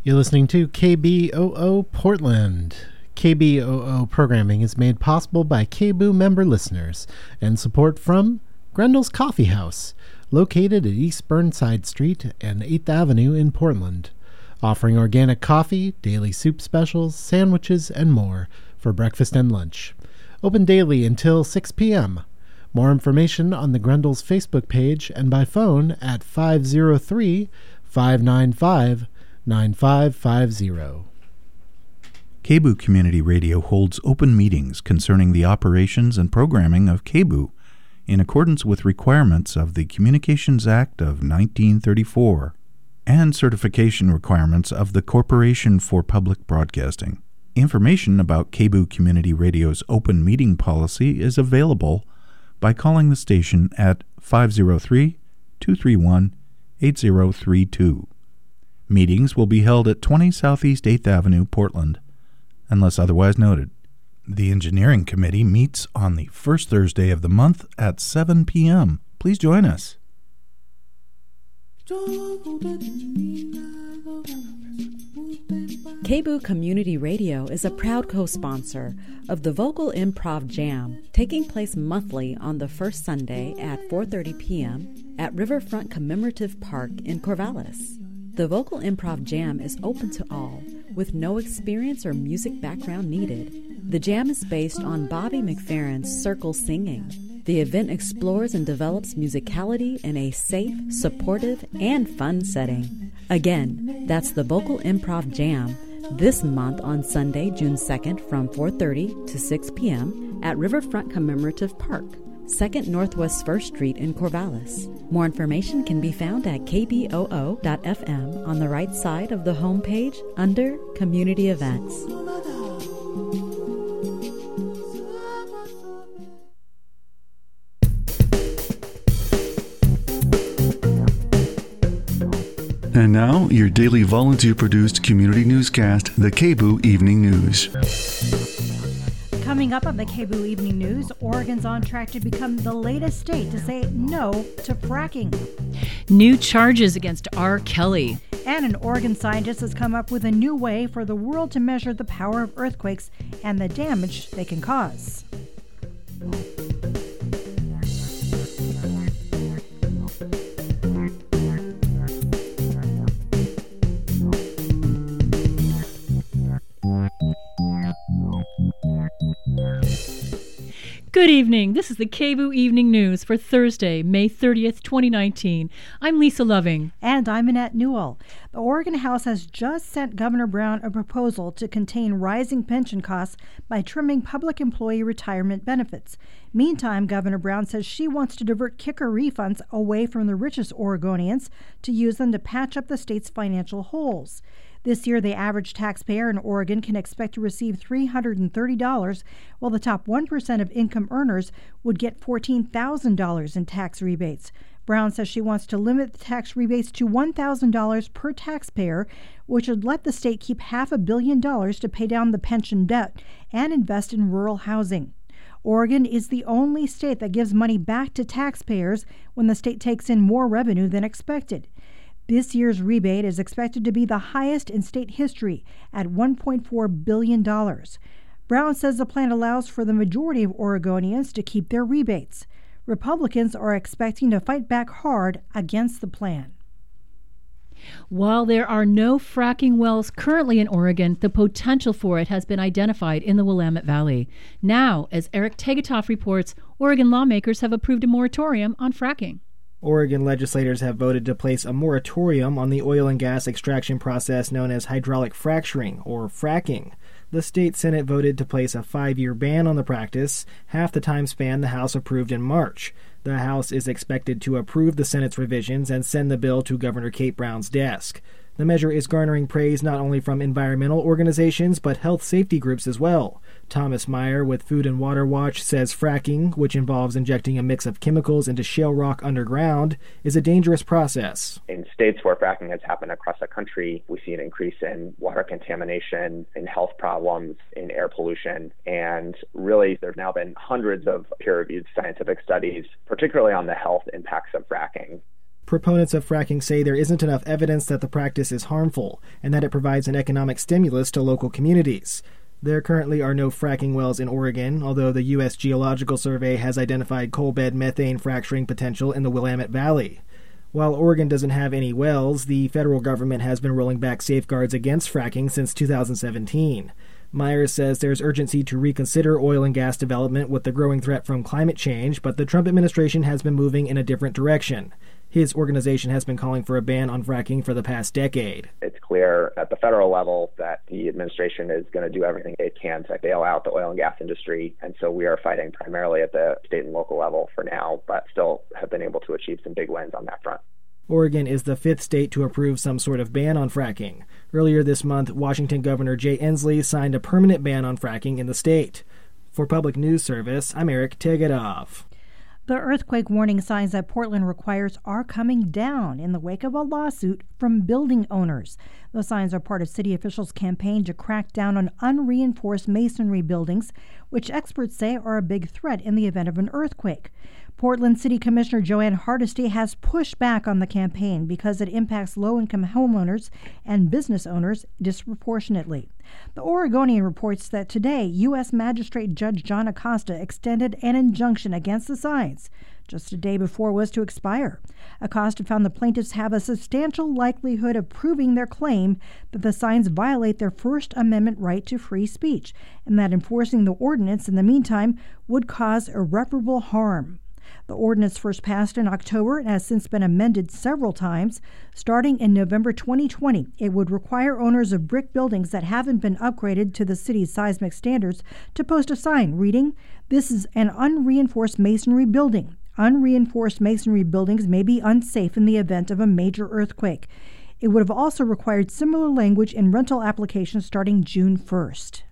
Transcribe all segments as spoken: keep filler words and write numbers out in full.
You're listening to K B O O Portland. K B O O programming is made possible by K B O O member listeners and support from Grendel's Coffee House, located at East Burnside Street and eighth Avenue in Portland, offering organic coffee, daily soup specials, sandwiches, and more for breakfast and lunch. Open daily until six p.m. More information on the Grendel's Facebook page and by phone at five oh three, five nine five, nine five five zero. K B O O Community Radio holds open meetings concerning the operations and programming of K B O O in accordance with requirements of the Communications Act of nineteen thirty-four and certification requirements of the Corporation for Public Broadcasting. Information about K B O O Community Radio's open meeting policy is available by calling the station at five oh three, two three one, eight oh three two. Meetings will be held at twenty Southeast eighth Avenue, Portland, unless otherwise noted. The Engineering Committee meets on the first Thursday of the month at seven p.m. Please join us. K B O O Community Radio is a proud co-sponsor of the Vocal Improv Jam, taking place monthly on the first Sunday at four thirty p.m. at Riverfront Commemorative Park in Corvallis. The Vocal Improv Jam is open to all, with no experience or music background needed. The jam is based on Bobby McFerrin's Circle Singing. The event explores and develops musicality in a safe, supportive, and fun setting. Again, that's the Vocal Improv Jam, this month on Sunday, June second from four thirty to six p.m. at Riverfront Commemorative Park, second Northwest first Street in Corvallis. More information can be found at k b o o dot f m on the right side of the homepage under Community Events. And now, your daily volunteer-produced community newscast, the K B O O Evening News. Coming up on the K B O O Evening News, Oregon's on track to become the latest state to say no to fracking. New charges against R. Kelly. And an Oregon scientist has come up with a new way for the world to measure the power of earthquakes and the damage they can cause. Good evening. This is the K B O O Evening News for Thursday, May thirtieth, twenty nineteen. I'm Lisa Loving. And I'm Annette Newell. The Oregon House has just sent Governor Brown a proposal to contain rising pension costs by trimming public employee retirement benefits. Meantime, Governor Brown says she wants to divert kicker refunds away from the richest Oregonians to use them to patch up the state's financial holes. This year, the average taxpayer in Oregon can expect to receive three hundred thirty dollars, while the top one percent of income earners would get fourteen thousand dollars in tax rebates. Brown says she wants to limit the tax rebates to one thousand dollars per taxpayer, which would let the state keep half a billion dollars to pay down the pension debt and invest in rural housing. Oregon is the only state that gives money back to taxpayers when the state takes in more revenue than expected. This year's rebate is expected to be the highest in state history at one point four billion dollars. Brown says the plan allows for the majority of Oregonians to keep their rebates. Republicans are expecting to fight back hard against the plan. While there are no fracking wells currently in Oregon, the potential for it has been identified in the Willamette Valley. Now, as Eric Tegetoff reports, Oregon lawmakers have approved a moratorium on fracking. Oregon legislators have voted to place a moratorium on the oil and gas extraction process known as hydraulic fracturing, or fracking. The state Senate voted to place a five-year ban on the practice, half the time span the House approved in March. The House is expected to approve the Senate's revisions and send the bill to Governor Kate Brown's desk. The measure is garnering praise not only from environmental organizations, but health safety groups as well. Thomas Meyer with Food and Water Watch says fracking, which involves injecting a mix of chemicals into shale rock underground, is a dangerous process. In states where fracking has happened across the country, we see an increase in water contamination, in health problems, in air pollution, and really there have now been hundreds of peer-reviewed scientific studies, particularly on the health impacts of fracking. Proponents of fracking say there isn't enough evidence that the practice is harmful and that it provides an economic stimulus to local communities. There currently are no fracking wells in Oregon, although the U S Geological Survey has identified coal bed methane fracturing potential in the Willamette Valley. While Oregon doesn't have any wells, the federal government has been rolling back safeguards against fracking since two thousand seventeen. Myers says there's urgency to reconsider oil and gas development with the growing threat from climate change, but the Trump administration has been moving in a different direction. His organization has been calling for a ban on fracking for the past decade. It's clear at the federal level that the administration is going to do everything it can to bail out the oil and gas industry, and so we are fighting primarily at the state and local level for now, but still have been able to achieve some big wins on that front. Oregon is the fifth state to approve some sort of ban on fracking. Earlier this month, Washington Governor Jay Inslee signed a permanent ban on fracking in the state. For Public News Service, I'm Eric Tegetov. The earthquake warning signs that Portland requires are coming down in the wake of a lawsuit from building owners. The signs are part of city officials' campaign to crack down on unreinforced masonry buildings, which experts say are a big threat in the event of an earthquake. Portland City Commissioner Joanne Hardesty has pushed back on the campaign because it impacts low-income homeowners and business owners disproportionately. The Oregonian reports that today, U S Magistrate Judge John Acosta extended an injunction against the signs, just a day before it was to expire. Acosta found the plaintiffs have a substantial likelihood of proving their claim that the signs violate their First Amendment right to free speech, and that enforcing the ordinance in the meantime would cause irreparable harm. The ordinance first passed in October and has since been amended several times. Starting in November twenty twenty, it would require owners of brick buildings that haven't been upgraded to the city's seismic standards to post a sign reading, "This is an unreinforced masonry building. Unreinforced masonry buildings may be unsafe in the event of a major earthquake." It would have also required similar language in rental applications starting June first.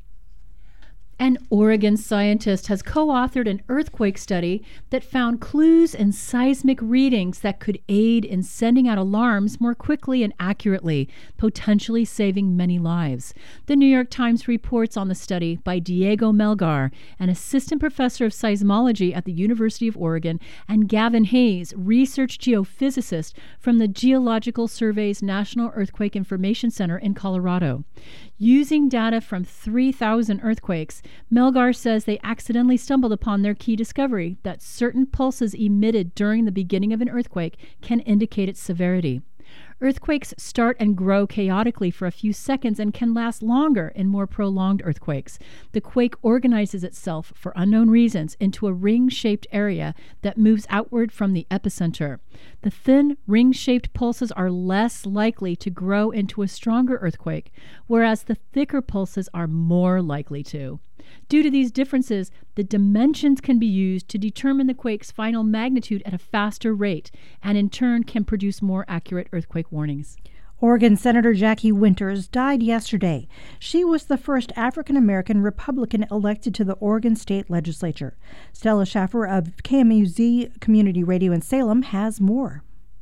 An Oregon scientist has co-authored an earthquake study that found clues in seismic readings that could aid in sending out alarms more quickly and accurately, potentially saving many lives. The New York Times reports on the study by Diego Melgar, an assistant professor of seismology at the University of Oregon, and Gavin Hayes, research geophysicist from the Geological Survey's National Earthquake Information Center in Colorado. Using data from three thousand earthquakes, Melgar says they accidentally stumbled upon their key discovery that certain pulses emitted during the beginning of an earthquake can indicate its severity. Earthquakes start and grow chaotically for a few seconds and can last longer in more prolonged earthquakes. The quake organizes itself, for unknown reasons, into a ring-shaped area that moves outward from the epicenter. The thin, ring-shaped pulses are less likely to grow into a stronger earthquake, whereas the thicker pulses are more likely to. Due to these differences, the dimensions can be used to determine the quake's final magnitude at a faster rate, and in turn can produce more accurate earthquake warnings. Oregon Senator Jackie Winters died yesterday. She was the first African-American Republican elected to the Oregon State Legislature. Stella Schaffer of K M U Z Community Radio in Salem has more.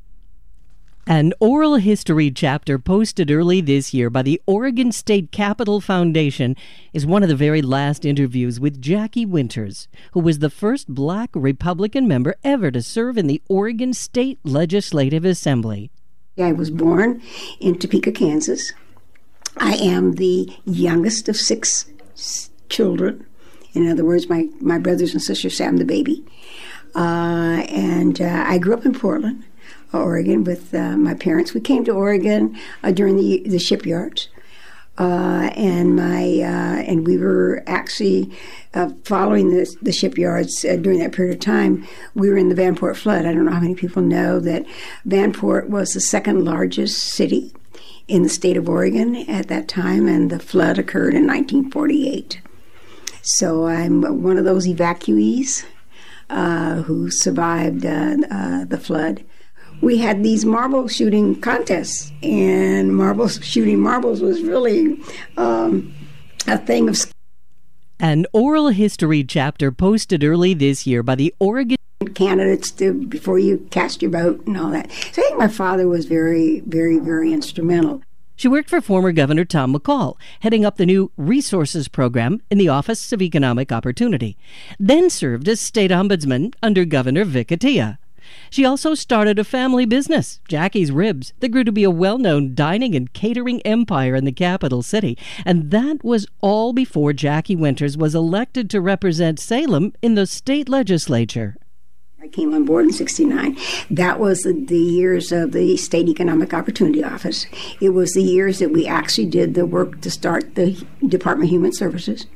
An oral history chapter posted early this year by the Oregon State Capitol Foundation is one of the very last interviews with Jackie Winters, who was the first black Republican member ever to serve in the Oregon State Legislative Assembly. I was born in Topeka, Kansas. I am the youngest of six children. In other words, my, my brothers and sisters say I'm the baby. Uh, and uh, I grew up in Portland, Oregon, with uh, my parents. We came to Oregon uh, during the the shipyards, uh, and my uh, and we were actually uh, following the the shipyards uh, during that period of time. We were in the Vanport flood. I don't know how many people know that Vanport was the second largest city in the state of Oregon at that time, and the flood occurred in nineteen forty-eight. So I'm one of those evacuees uh, who survived uh, uh, the flood. We had these marble shooting contests, and marble shooting marbles was really um, a thing of. An oral history chapter posted early this year by the Oregon candidates to before you cast your vote and all that. So I think my father was very, very, very instrumental. She worked for former Governor Tom McCall, heading up the new Resources Program in the Office of Economic Opportunity, then served as state ombudsman under Governor Vic Atiyeh. She also started a family business, Jackie's Ribs, that grew to be a well-known dining and catering empire in the capital city. And that was all before Jackie Winters was elected to represent Salem in the state legislature. I came on board in sixty-nine. That was the, the years of the State Economic Opportunity Office. It was the years that we actually did the work to start the Department of Human Services.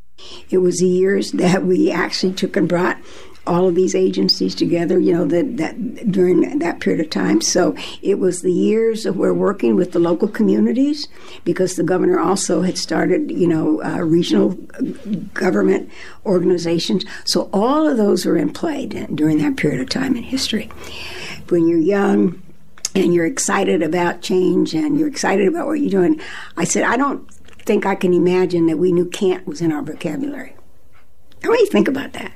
It was the years that we actually took and brought all of these agencies together, you know, that, that during that period of time. So it was the years of we're working with the local communities, because the governor also had started, you know, uh, regional government organizations. So all of those were in play during that period of time in history. When you're young and you're excited about change and you're excited about what you're doing, I said, I don't think I can imagine that we knew can't was in our vocabulary. I want you to think about that.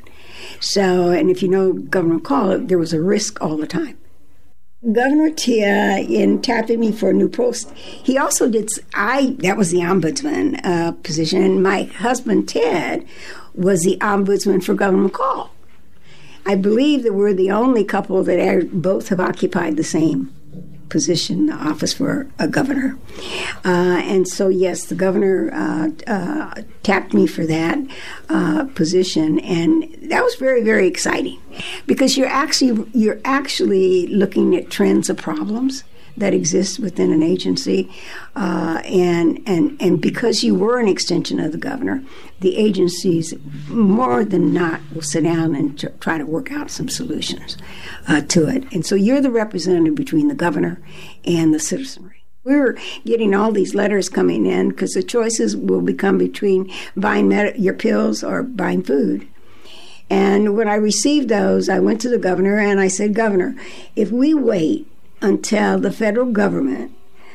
So, and if you know Governor McCall, there was a risk all the time. Governor Tia, in tapping me for a new post, he also did, I, that was the ombudsman uh, position, and my husband, Ted, was the ombudsman for Governor McCall. I believe that we're the only couple that are, both have occupied the same position, the office for a governor. Uh, and so, yes, the governor uh, uh, tapped me for that uh, position, and that was very, very exciting, because you're actually you're actually looking at trends of problems that exist within an agency, uh, and and and because you were an extension of the governor, the agencies more than not will sit down and t- try to work out some solutions uh, to it. And so you're the representative between the governor and the citizenry. We're getting all these letters coming in because the choices will become between buying med- your pills or buying food. And when I received those, I went to the governor and I said, Governor, if we wait until the federal government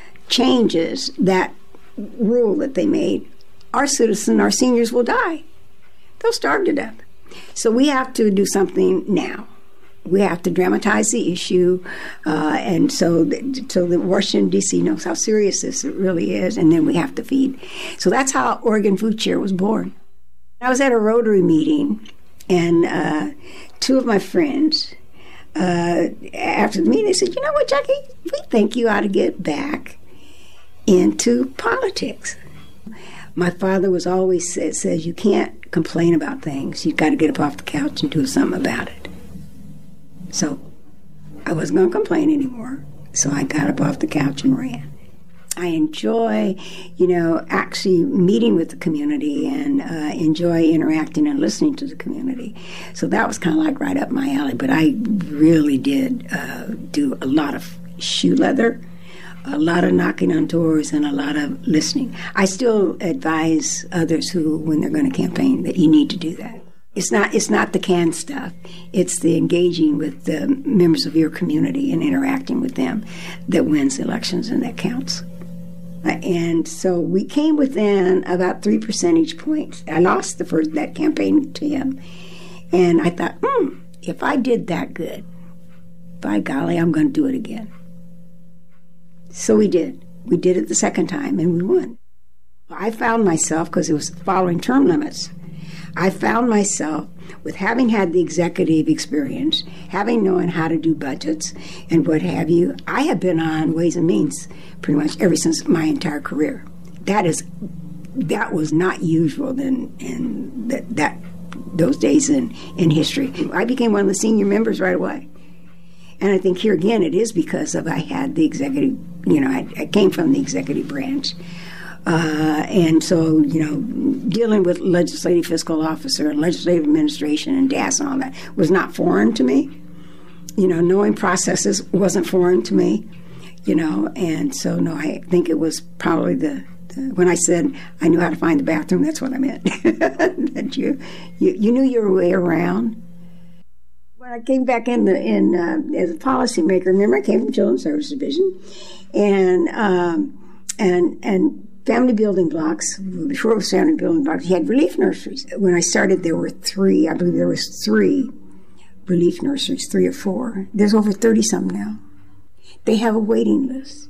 changes that rule that they made, our citizens, our seniors will die. They'll starve to death. So we have to do something now. We have to dramatize the issue, uh, and so that, so that Washington, D C knows how serious this really is, and then we have to feed. So that's how Oregon Food Share was born. I was at a Rotary meeting, and uh, two of my friends, uh, after the meeting, they said, you know what, Jackie, we think you ought to get back into politics. My father was always says, says you can't complain about things. You've got to get up off the couch and do something about it. So I wasn't going to complain anymore. So I got up off the couch and ran. I enjoy, you know, actually meeting with the community and uh, enjoy interacting and listening to the community. So that was kind of like right up my alley. But I really did uh, do a lot of shoe leather, a lot of knocking on doors, and a lot of listening. I still advise others who, when they're going to campaign, that you need to do that. It's not it's not the canned stuff. It's the engaging with the members of your community and interacting with them that wins elections and that counts. And so we came within about three percentage points. I lost the first that campaign to him. And I thought, hmm, if I did that good, by golly, I'm going to do it again. So we did. We did it the second time, and we won. I found myself, because it was following term limits, I found myself, with having had the executive experience, having known how to do budgets and what have you, I have been on Ways and Means pretty much ever since my entire career. That is, that was not usual in, in that, that those days in, in history. I became one of the senior members right away. And I think here again it is because of I had the executive, you know, I, I came from the executive branch. Uh, and so, you know, dealing with legislative fiscal officer and legislative administration and D A S and all that was not foreign to me. You know, knowing processes wasn't foreign to me, you know, and so, no, I think it was probably the, the when I said I knew how to find the bathroom, that's what I meant. That you, you, you knew your way around. When I came back in the in uh, as a policymaker, remember I came from Children's Services Division, and um, and and family building blocks. Before it was family building blocks, he had relief nurseries. When I started, there were three. I believe there was three relief nurseries, three or four. There's over thirty some now. They have a waiting list.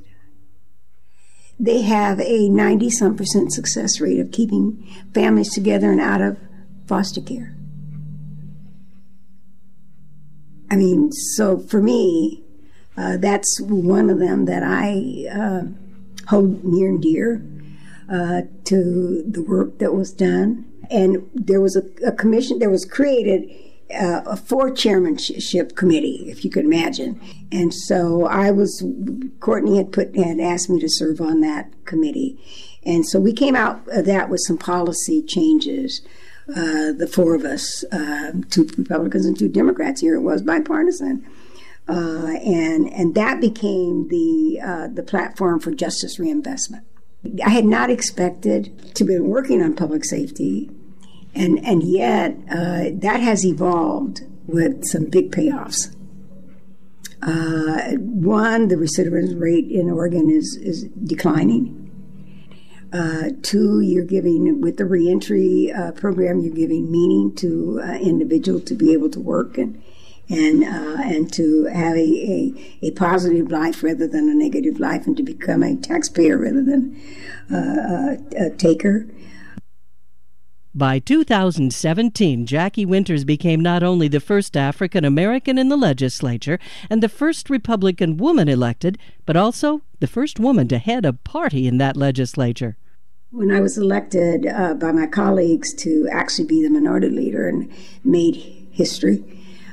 They have a ninety some percent success rate of keeping families together and out of foster care. I mean, so for me, uh, that's one of them that I uh, hold near and dear uh, to the work that was done. And there was a, a commission, there was created uh, a four chairmanship committee, if you could imagine. And so I was, Courtney had put had asked me to serve on that committee. And so we came out of that with some policy changes. Uh, the four of us, uh, two Republicans and two Democrats, here it was bipartisan. Uh, and and that became the uh, the platform for justice reinvestment. I had not expected to be working on public safety, and and yet uh, that has evolved with some big payoffs. Uh, one, the recidivism rate in Oregon is is declining. Uh, two, you're giving, with the reentry uh, program, you're giving meaning to uh, individual to be able to work and and uh, and to have a, a, a positive life rather than a negative life, and to become a taxpayer rather than uh, a, a taker. By two thousand seventeen, Jackie Winters became not only the first African American in the legislature and the first Republican woman elected, but also the first woman to head a party in that legislature. When I was elected uh, by my colleagues to actually be the minority leader and made history,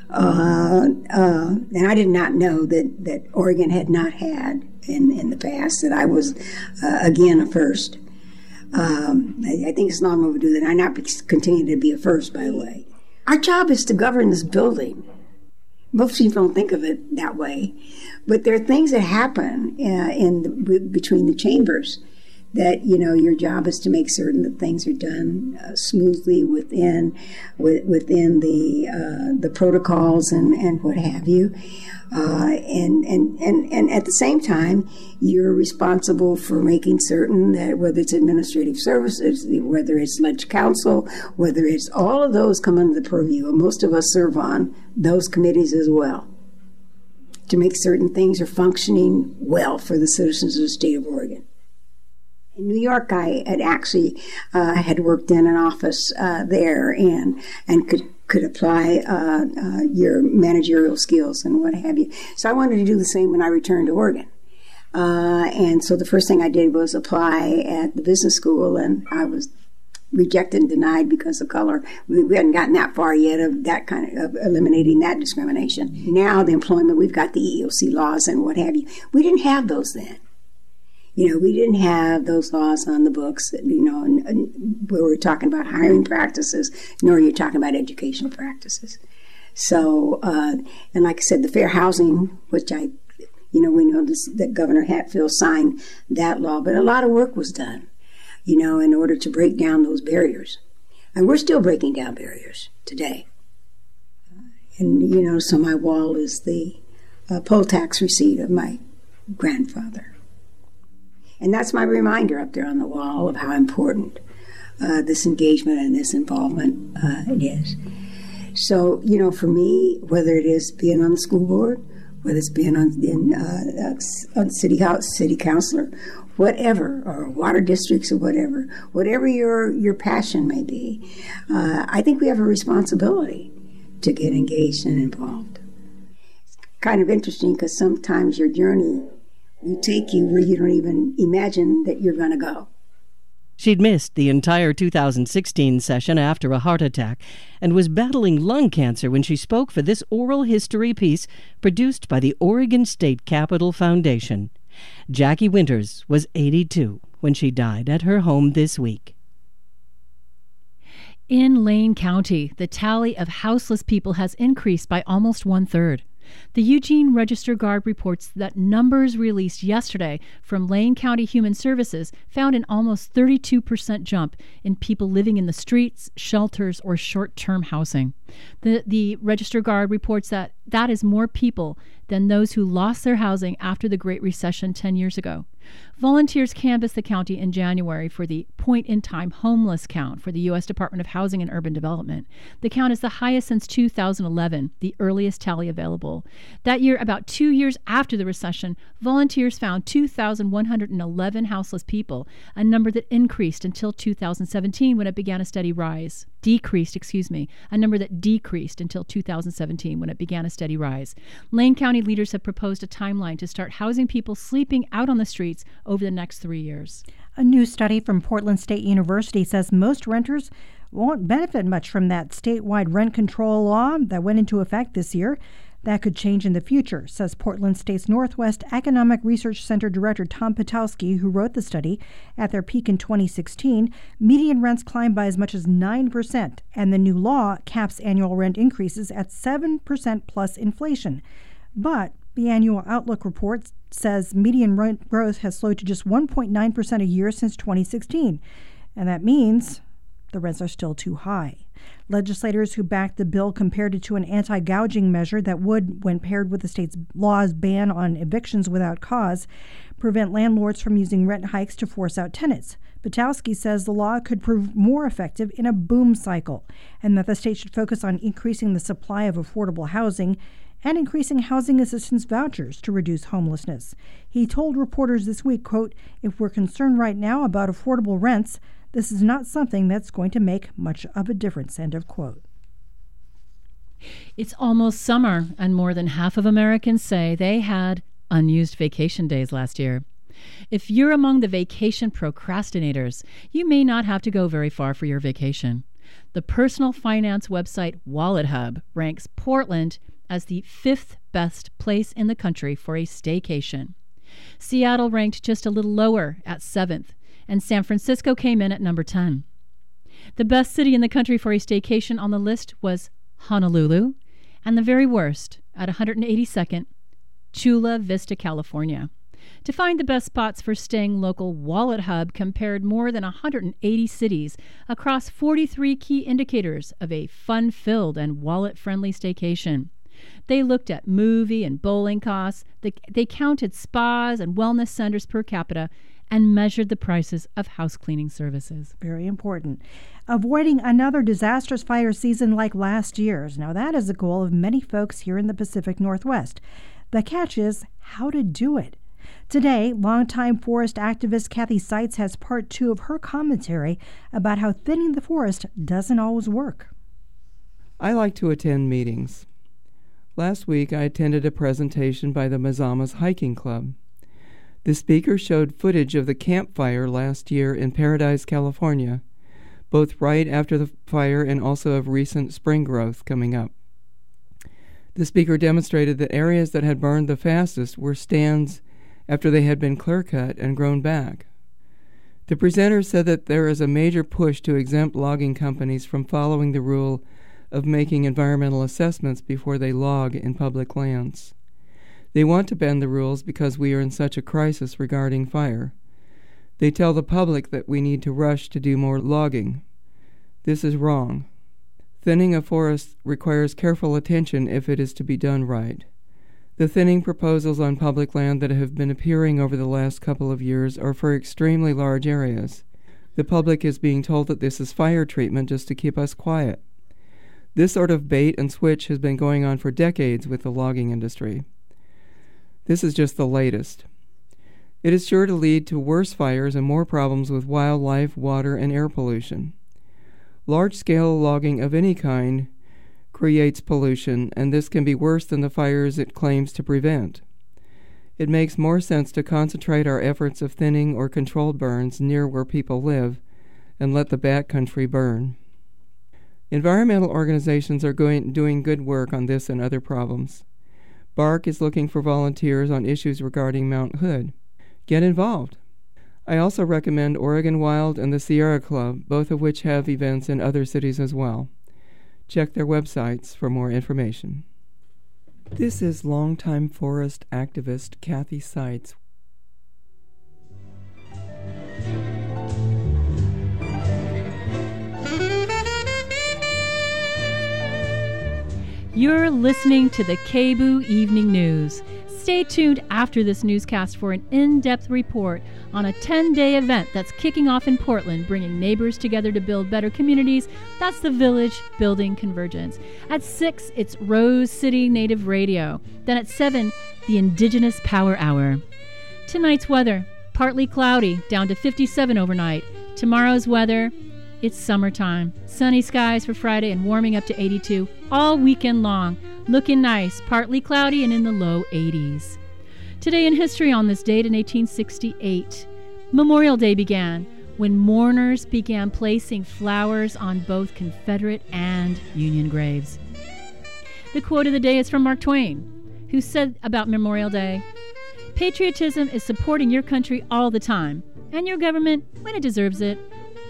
uh, uh, and I did not know that, that Oregon had not had in, in the past, that I was, uh, again, a first. Um, I, I think it's long overdue that I not continue to be a first, by the way. Our job is to govern this building. Most people don't think of it that way. But there are things that happen uh, in the, between the chambers that, you know, your job is to make certain that things are done uh, smoothly within with, within the uh, the protocols and, and what have you. Uh, and, and, and, and at the same time, you're responsible for making certain that whether it's administrative services, whether it's ledge council, whether it's all of those come under the purview, and most of us serve on those committees as well, to make certain things are functioning well for the citizens of the state of Oregon. In New York, I had actually uh, had worked in an office uh, there and and could could apply uh, uh, your managerial skills and what have you. So I wanted to do the same when I returned to Oregon. Uh, and so the first thing I did was apply at the business school, and I was rejected and denied because of color. We, we hadn't gotten that far yet of that kind of, of eliminating that discrimination. Now the employment, we've got the E E O C laws and what have you. We didn't have those then. You know, we didn't have those laws on the books, you know, and, and where we're talking about hiring practices, nor are you talking about educational practices. So, uh, and like I said, the fair housing, which I, you know, we know this, that Governor Hatfield signed that law, but a lot of work was done, you know, in order to break down those barriers. And we're still breaking down barriers today. And, you know, so my wall is the uh, poll tax receipt of my grandfather. And that's my reminder up there on the wall of how important uh, this engagement and this involvement uh, it is. So, you know, for me, whether it is being on the school board, whether it's being on, in, uh, on city house, city councilor, whatever, or water districts or whatever, whatever your, your passion may be, uh, I think we have a responsibility to get engaged and involved. It's kind of interesting because sometimes your journey will take you where you don't even imagine that you're going to go. She'd missed the entire two thousand sixteen session after a heart attack and was battling lung cancer when she spoke for this oral history piece produced by the Oregon State Capitol Foundation. Jackie Winters was eighty-two when she died at her home this week. In Lane County, the tally of houseless people has increased by almost one-third. The Eugene Register-Guard reports that numbers released yesterday from Lane County Human Services found an almost thirty-two percent jump in people living in the streets, shelters, or short-term housing. The, the Register-Guard reports that that is more people than those who lost their housing after the Great Recession ten years ago. Volunteers canvassed the county in January for the point-in-time homeless count for the U S Department of Housing and Urban Development. The count is the highest since two thousand eleven, the earliest tally available. That year, about two years after the recession, volunteers found two thousand one hundred eleven houseless people, a number that increased until two thousand seventeen when it began a steady rise. Decreased, excuse me, a number that decreased until two thousand seventeen when it began a steady rise. Lane County leaders have proposed a timeline to start housing people sleeping out on the streets over the next three years. A new study from Portland State University says most renters won't benefit much from that statewide rent control law that went into effect this year. That could change in the future, says Portland State's Northwest Economic Research Center Director Tom Patowski, who wrote the study. At their peak in twenty sixteen, median rents climbed by as much as nine percent, and the new law caps annual rent increases at seven percent plus inflation. But the annual Outlook report says median rent growth has slowed to just one point nine percent a year since twenty sixteen, and that means the rents are still too high. Legislators who backed the bill compared it to an anti-gouging measure that would, when paired with the state's law's ban on evictions without cause, prevent landlords from using rent hikes to force out tenants. Patowski says the law could prove more effective in a boom cycle, and that the state should focus on increasing the supply of affordable housing and increasing housing assistance vouchers to reduce homelessness. He told reporters this week, quote, "If we're concerned right now about affordable rents, this is not something that's going to make much of a difference," end of quote. It's almost summer, and more than half of Americans say they had unused vacation days last year. If you're among the vacation procrastinators, you may not have to go very far for your vacation. The personal finance website WalletHub ranks Portland as the fifth best place in the country for a staycation. Seattle ranked just a little lower at seventh, and San Francisco came in at number ten. The best city in the country for a staycation on the list was Honolulu, and the very worst, at one hundred eighty-second, Chula Vista, California. To find the best spots for staying local, WalletHub compared more than one hundred eighty cities across forty-three key indicators of a fun-filled and wallet-friendly staycation. They looked at movie and bowling costs, they, they counted spas and wellness centers per capita, and measured the prices of house cleaning services. Very important. Avoiding another disastrous fire season like last year's. Now, that is the goal of many folks here in the Pacific Northwest. The catch is how to do it. Today, longtime forest activist Kathy Seitz has part two of her commentary about how thinning the forest doesn't always work. I like to attend meetings. Last week, I attended a presentation by the Mazamas Hiking Club. The speaker showed footage of the campfire last year in Paradise, California, both right after the fire and also of recent spring growth coming up. The speaker demonstrated that areas that had burned the fastest were stands after they had been clear-cut and grown back. The presenter said that there is a major push to exempt logging companies from following the rule of making environmental assessments before they log in public lands. They want to bend the rules because we are in such a crisis regarding fire. They tell the public that we need to rush to do more logging. This is wrong. Thinning a forest requires careful attention if it is to be done right. The thinning proposals on public land that have been appearing over the last couple of years are for extremely large areas. The public is being told that this is fire treatment just to keep us quiet. This sort of bait and switch has been going on for decades with the logging industry. This is just the latest. It is sure to lead to worse fires and more problems with wildlife, water, and air pollution. Large-scale logging of any kind creates pollution, and this can be worse than the fires it claims to prevent. It makes more sense to concentrate our efforts of thinning or controlled burns near where people live and let the backcountry burn. Environmental organizations are going, doing good work on this and other problems. BARC is looking for volunteers on issues regarding Mount Hood. Get involved. I also recommend Oregon Wild and the Sierra Club, both of which have events in other cities as well. Check their websites for more information. This is longtime forest activist Kathy Seitz. You're listening to the K B O O Evening News. Stay Stay tuned after this newscast for an in-depth report on a ten-day event that's kicking off in Portland, bringing neighbors together to build better communities. That's the Village Building Convergence. At six, it's Rose City Native Radio. Then at seven, the Indigenous Power Hour. Tonight's weather, partly cloudy, down to fifty-seven overnight. Tomorrow's weather, it's summertime. Sunny skies for Friday and warming up to eighty-two all weekend long. Looking nice, partly cloudy and in the low eighties. Today in history, on this date in eighteen sixty-eight, Memorial Day began when mourners began placing flowers on both Confederate and Union graves. The quote of the day is from Mark Twain, who said about Memorial Day, "Patriotism is supporting your country all the time, and your government when it deserves it."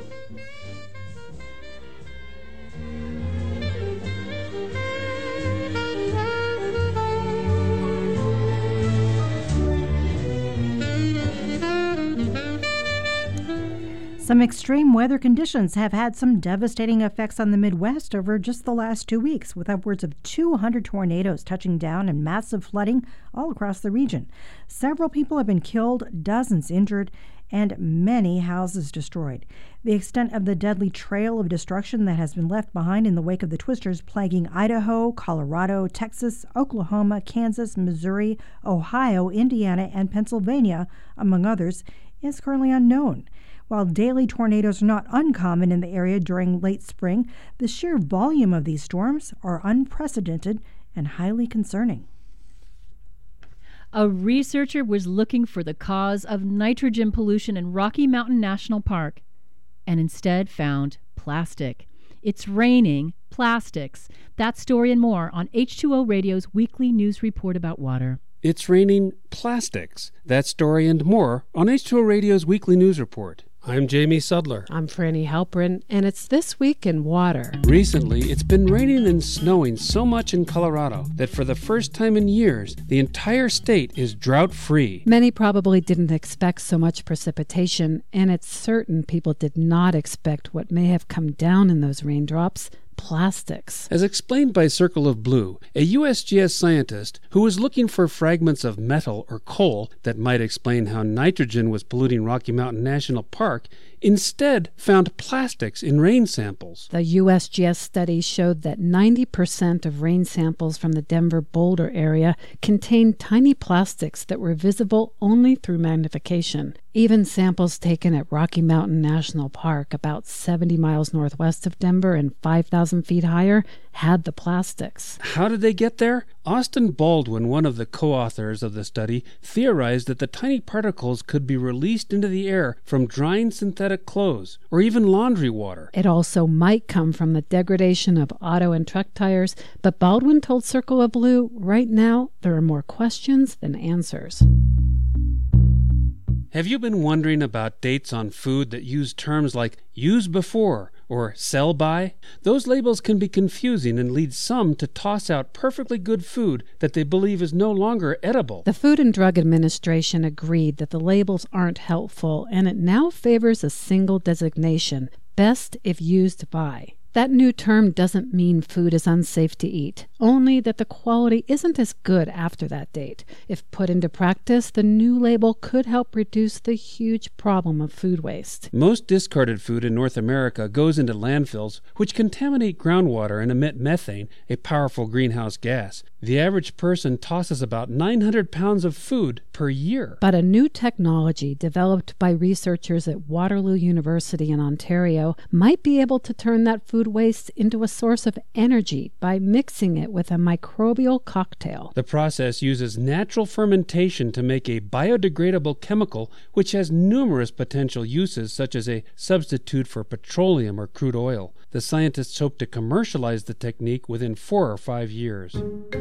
Some extreme weather conditions have had some devastating effects on the Midwest over just the last two weeks, with upwards of two hundred tornadoes touching down and massive flooding all across the region. Several people have been killed, dozens injured, and many houses destroyed. The extent of the deadly trail of destruction that has been left behind in the wake of the twisters plaguing Idaho, Colorado, Texas, Oklahoma, Kansas, Missouri, Ohio, Indiana, and Pennsylvania, among others, is currently unknown. While daily tornadoes are not uncommon in the area during late spring, the sheer volume of these storms are unprecedented and highly concerning. A researcher was looking for the cause of nitrogen pollution in Rocky Mountain National Park and instead found plastic. It's raining plastics. That story and more on H two O Radio's weekly news report about water. It's raining plastics. That story and more on H two O Radio's weekly news report. I'm Jamie Sudler. I'm Franny Halperin, and it's This Week in Water. Recently, it's been raining and snowing so much in Colorado that for the first time in years, the entire state is drought-free. Many probably didn't expect so much precipitation, and it's certain people did not expect what may have come down in those raindrops. Plastics. As explained by Circle of Blue, a U S G S scientist who was looking for fragments of metal or coal that might explain how nitrogen was polluting Rocky Mountain National Park, instead found plastics in rain samples. The U S G S study showed that ninety percent of rain samples from the Denver Boulder area contained tiny plastics that were visible only through magnification. Even samples taken at Rocky Mountain National Park, about seventy miles northwest of Denver and five thousand feet higher, had the plastics. How did they get there? Austin Baldwin, one of the co-authors of the study, theorized that the tiny particles could be released into the air from drying synthetic clothes or even laundry water. It also might come from the degradation of auto and truck tires, but Baldwin told Circle of Blue, right now there are more questions than answers. Have you been wondering about dates on food that use terms like use before or sell by? Those labels can be confusing and lead some to toss out perfectly good food that they believe is no longer edible. The Food and Drug Administration agreed that the labels aren't helpful, and it now favors a single designation, best if used by. That new term doesn't mean food is unsafe to eat, only that the quality isn't as good after that date. If put into practice, the new label could help reduce the huge problem of food waste. Most discarded food in North America goes into landfills, which contaminate groundwater and emit methane, a powerful greenhouse gas. The average person tosses about nine hundred pounds of food per year. But a new technology developed by researchers at Waterloo University in Ontario might be able to turn that food waste into a source of energy by mixing it with a microbial cocktail. The process uses natural fermentation to make a biodegradable chemical which has numerous potential uses, such as a substitute for petroleum or crude oil. The scientists hope to commercialize the technique within four or five years.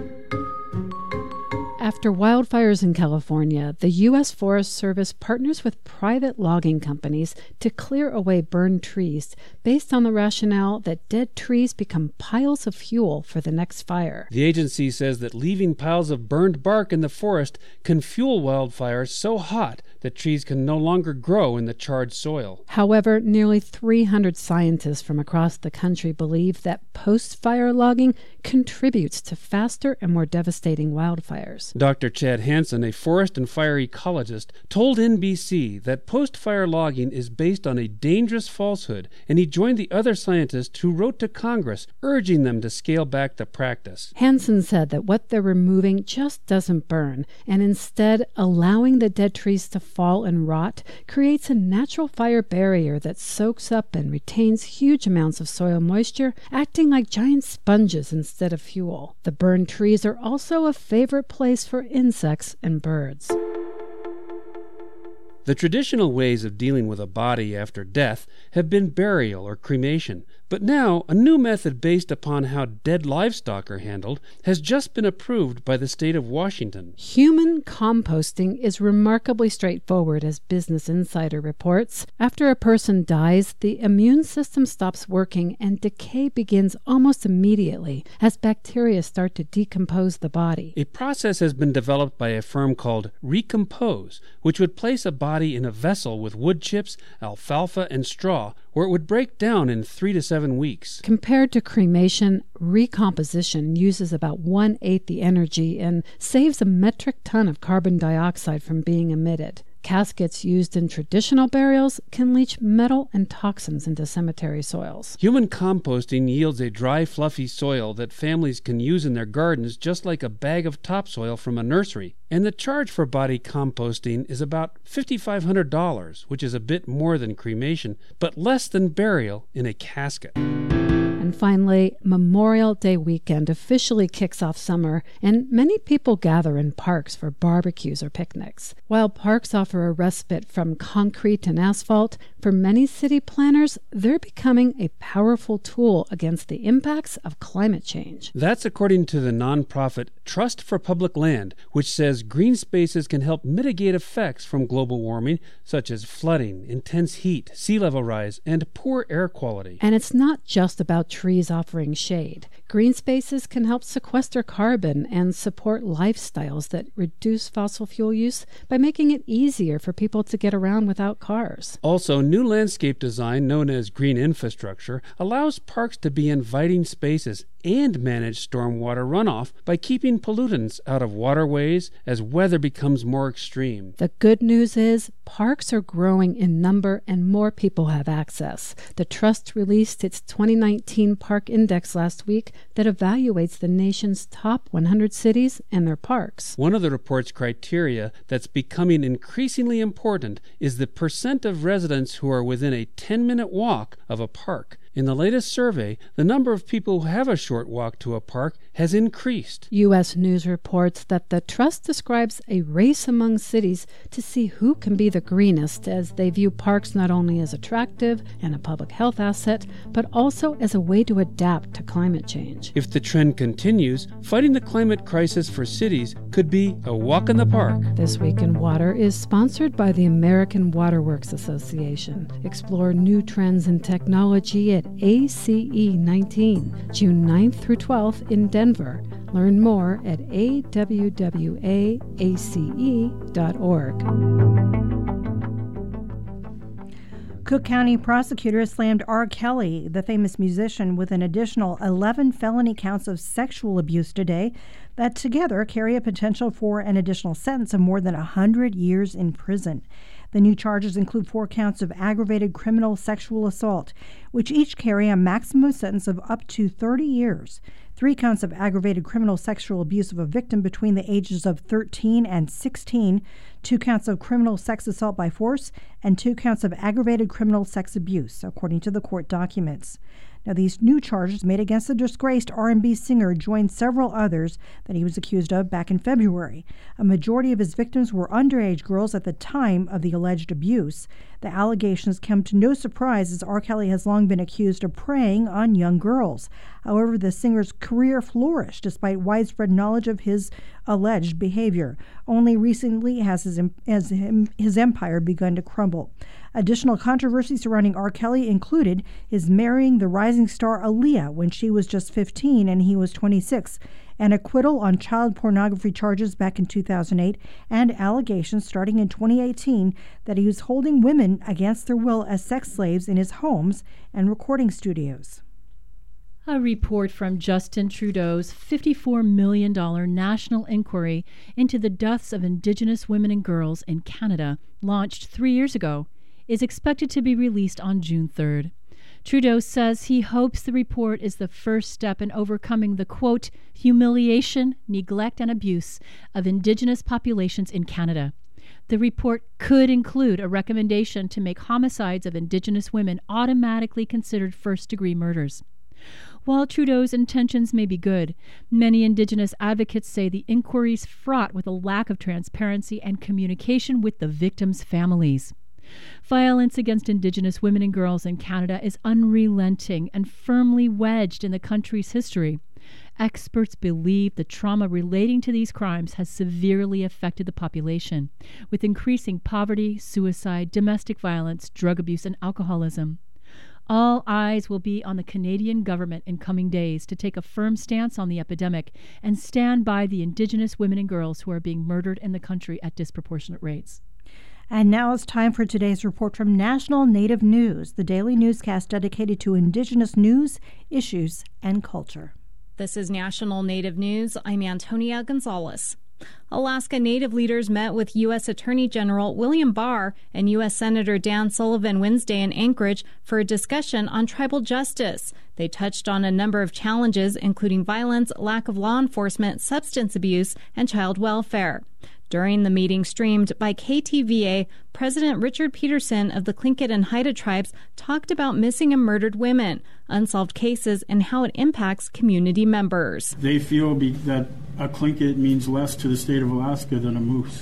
After wildfires in California, the U S Forest Service partners with private logging companies to clear away burned trees based on the rationale that dead trees become piles of fuel for the next fire. The agency says that leaving piles of burned bark in the forest can fuel wildfires so hot that trees can no longer grow in the charred soil. However, nearly three hundred scientists from across the country believe that post-fire logging contributes to faster and more devastating wildfires. Texas. Doctor Chad Hansen, a forest and fire ecologist, told N B C that post-fire logging is based on a dangerous falsehood, and he joined the other scientists who wrote to Congress urging them to scale back the practice. Hansen said that what they're removing just doesn't burn, and instead allowing the dead trees to fall and rot creates a natural fire barrier that soaks up and retains huge amounts of soil moisture, acting like giant sponges instead of fuel. The burned trees are also a favorite place for insects and birds. The traditional ways of dealing with a body after death have been burial or cremation, but now a new method based upon how dead livestock are handled has just been approved by the state of Washington. Human composting is remarkably straightforward, as Business Insider reports. After a person dies, the immune system stops working and decay begins almost immediately as bacteria start to decompose the body. A process has been developed by a firm called Recompose, which would place a body in a vessel with wood chips, alfalfa, and straw, where it would break down in three to seven weeks. Compared to cremation, recomposition uses about one-eighth the energy and saves a metric ton of carbon dioxide from being emitted. Caskets used in traditional burials can leach metal and toxins into cemetery soils. Human composting yields a dry, fluffy soil that families can use in their gardens just like a bag of topsoil from a nursery. And the charge for body composting is about five thousand five hundred dollars, which is a bit more than cremation, but less than burial in a casket. And finally, Memorial Day weekend officially kicks off summer, and many people gather in parks for barbecues or picnics. While parks offer a respite from concrete and asphalt, for many city planners, they're becoming a powerful tool against the impacts of climate change. That's according to the nonprofit Trust for Public Land, which says green spaces can help mitigate effects from global warming, such as flooding, intense heat, sea level rise, and poor air quality. And it's not just about trees offering shade. Green spaces can help sequester carbon and support lifestyles that reduce fossil fuel use by making it easier for people to get around without cars. Also, new landscape design, known as green infrastructure, allows parks to be inviting spaces and manage stormwater runoff by keeping pollutants out of waterways as weather becomes more extreme. The good news is parks are growing in number and more people have access. The Trust released its twenty nineteen Park Index last week that evaluates the nation's top one hundred cities and their parks. One of the report's criteria that's becoming increasingly important is the percent of residents who are within a ten-minute walk of a park. In the latest survey, the number of people who have a short walk to a park has increased. U S News reports that the Trust describes a race among cities to see who can be the greenest, as they view parks not only as attractive and a public health asset, but also as a way to adapt to climate change. If the trend continues, fighting the climate crisis for cities could be a walk in the park. This Week in Water is sponsored by the American Waterworks Association. Explore new trends in technology at A C E nineteen, June ninth through twelfth in Denver. Learn more at A W W A A C E dot org. Cook County prosecutors slammed R. Kelly, the famous musician, with an additional eleven felony counts of sexual abuse today that together carry a potential for an additional sentence of more than one hundred years in prison. The new charges include four counts of aggravated criminal sexual assault, which each carry a maximum sentence of up to thirty years. Three counts of aggravated criminal sexual abuse of a victim between the ages of thirteen and sixteen, two counts of criminal sex assault by force, and two counts of aggravated criminal sex abuse, according to the court documents. Now, these new charges made against the disgraced R and B singer joined several others that he was accused of back in February. A majority of his victims were underage girls at the time of the alleged abuse. The allegations come to no surprise, as R. Kelly has long been accused of preying on young girls. However, the singer's career flourished despite widespread knowledge of his alleged behavior. Only recently has his, has his empire begun to crumble. Additional controversy surrounding R. Kelly included his marrying the rising star Aaliyah when she was just fifteen and he was twenty-six, an acquittal on child pornography charges back in two thousand eight, and allegations starting in twenty eighteen that he was holding women against their will as sex slaves in his homes and recording studios. A report from Justin Trudeau's fifty-four million dollars national inquiry into the deaths of Indigenous women and girls in Canada, launched three years ago, is expected to be released on June third. Trudeau says he hopes the report is the first step in overcoming the, quote, humiliation, neglect, and abuse of Indigenous populations in Canada. The report could include a recommendation to make homicides of Indigenous women automatically considered first-degree murders. While Trudeau's intentions may be good, many Indigenous advocates say the inquiry's fraught with a lack of transparency and communication with the victims' families. Violence against Indigenous women and girls in Canada is unrelenting and firmly wedged in the country's history. Experts believe the trauma relating to these crimes has severely affected the population, with increasing poverty, suicide, domestic violence, drug abuse, and alcoholism. All eyes will be on the Canadian government in coming days to take a firm stance on the epidemic and stand by the Indigenous women and girls who are being murdered in the country at disproportionate rates. And now it's time for today's report from National Native News, the daily newscast dedicated to Indigenous news, issues, and culture. This is National Native News. I'm Antonia Gonzalez. Alaska Native leaders met with U S Attorney General William Barr and U S Senator Dan Sullivan Wednesday in Anchorage for a discussion on tribal justice. They touched on a number of challenges, including violence, lack of law enforcement, substance abuse, and child welfare. During the meeting streamed by K T V A, President Richard Peterson of the Tlingit and Haida tribes talked about missing and murdered women, unsolved cases, and how it impacts community members. They feel be- that a Tlingit means less to the state of Alaska than a moose.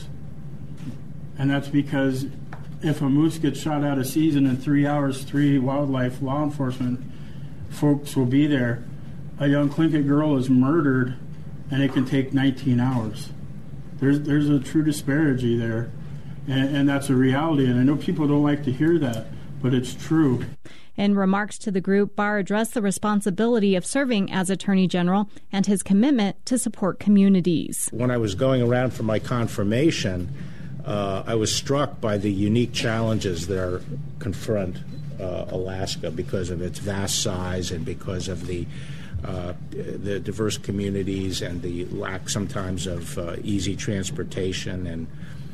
And that's because if a moose gets shot out of season in three hours, three wildlife law enforcement folks will be there. A young Tlingit girl is murdered, and it can take nineteen hours. There's there's a true disparity there, and, and that's a reality. And I know people don't like to hear that, but it's true. In remarks to the group, Barr addressed the responsibility of serving as Attorney General and his commitment to support communities. When I was going around for my confirmation, uh, I was struck by the unique challenges that are confront uh, Alaska because of its vast size and because of the Uh, the diverse communities and the lack sometimes of uh, easy transportation, and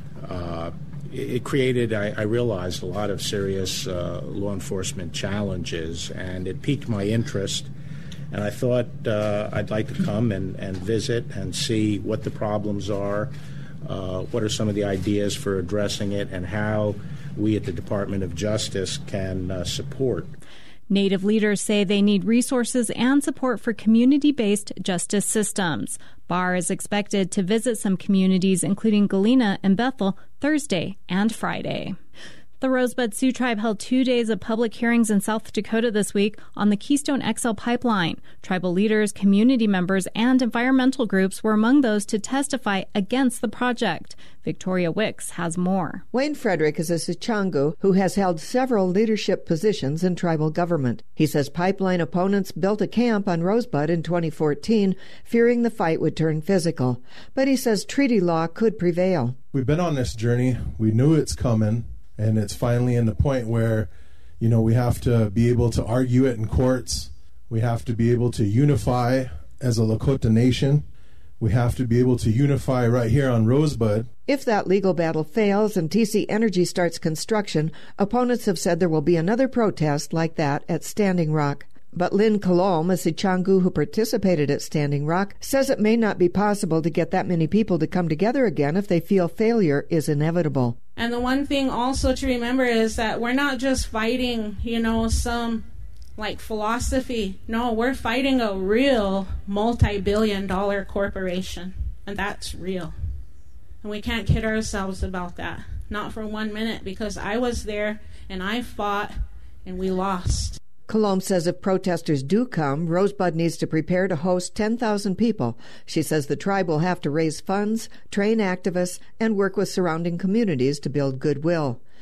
uh, it created, I, I realized, a lot of serious uh, law enforcement challenges, and it piqued my interest. And I thought uh, I'd like to come and, and visit and see what the problems are, uh, what are some of the ideas for addressing it, and how we at the Department of Justice can uh, support. Native leaders say they need resources and support for community-based justice systems. Barr is expected to visit some communities, including Galena and Bethel, Thursday and Friday. The Rosebud Sioux Tribe held two days of public hearings in South Dakota this week on the Keystone X L pipeline. Tribal leaders, community members, and environmental groups were among those to testify against the project. Victoria Wicks has more. Wayne Frederick is a Sichangu who has held several leadership positions in tribal government. He says pipeline opponents built a camp on Rosebud in twenty fourteen, fearing the fight would turn physical. But he says treaty law could prevail. We've been on this journey. We knew it's coming. And it's finally in the point where, you know, we have to be able to argue it in courts. We have to be able to unify as a Lakota nation. We have to be able to unify right here on Rosebud. If that legal battle fails and T C Energy starts construction, opponents have said there will be another protest like that at Standing Rock. But Lynn Colomb, a Sichangu who participated at Standing Rock, says it may not be possible to get that many people to come together again if they feel failure is inevitable. And the one thing also to remember is that we're not just fighting, you know, some like philosophy. No, we're fighting a real multi-billion dollar corporation. And that's real. And we can't kid ourselves about that. Not for one minute, because I was there and I fought and we lost. Colomb says if protesters do come, Rosebud needs to prepare to host ten thousand people. She says the tribe will have to raise funds, train activists, and work with surrounding communities to build goodwill.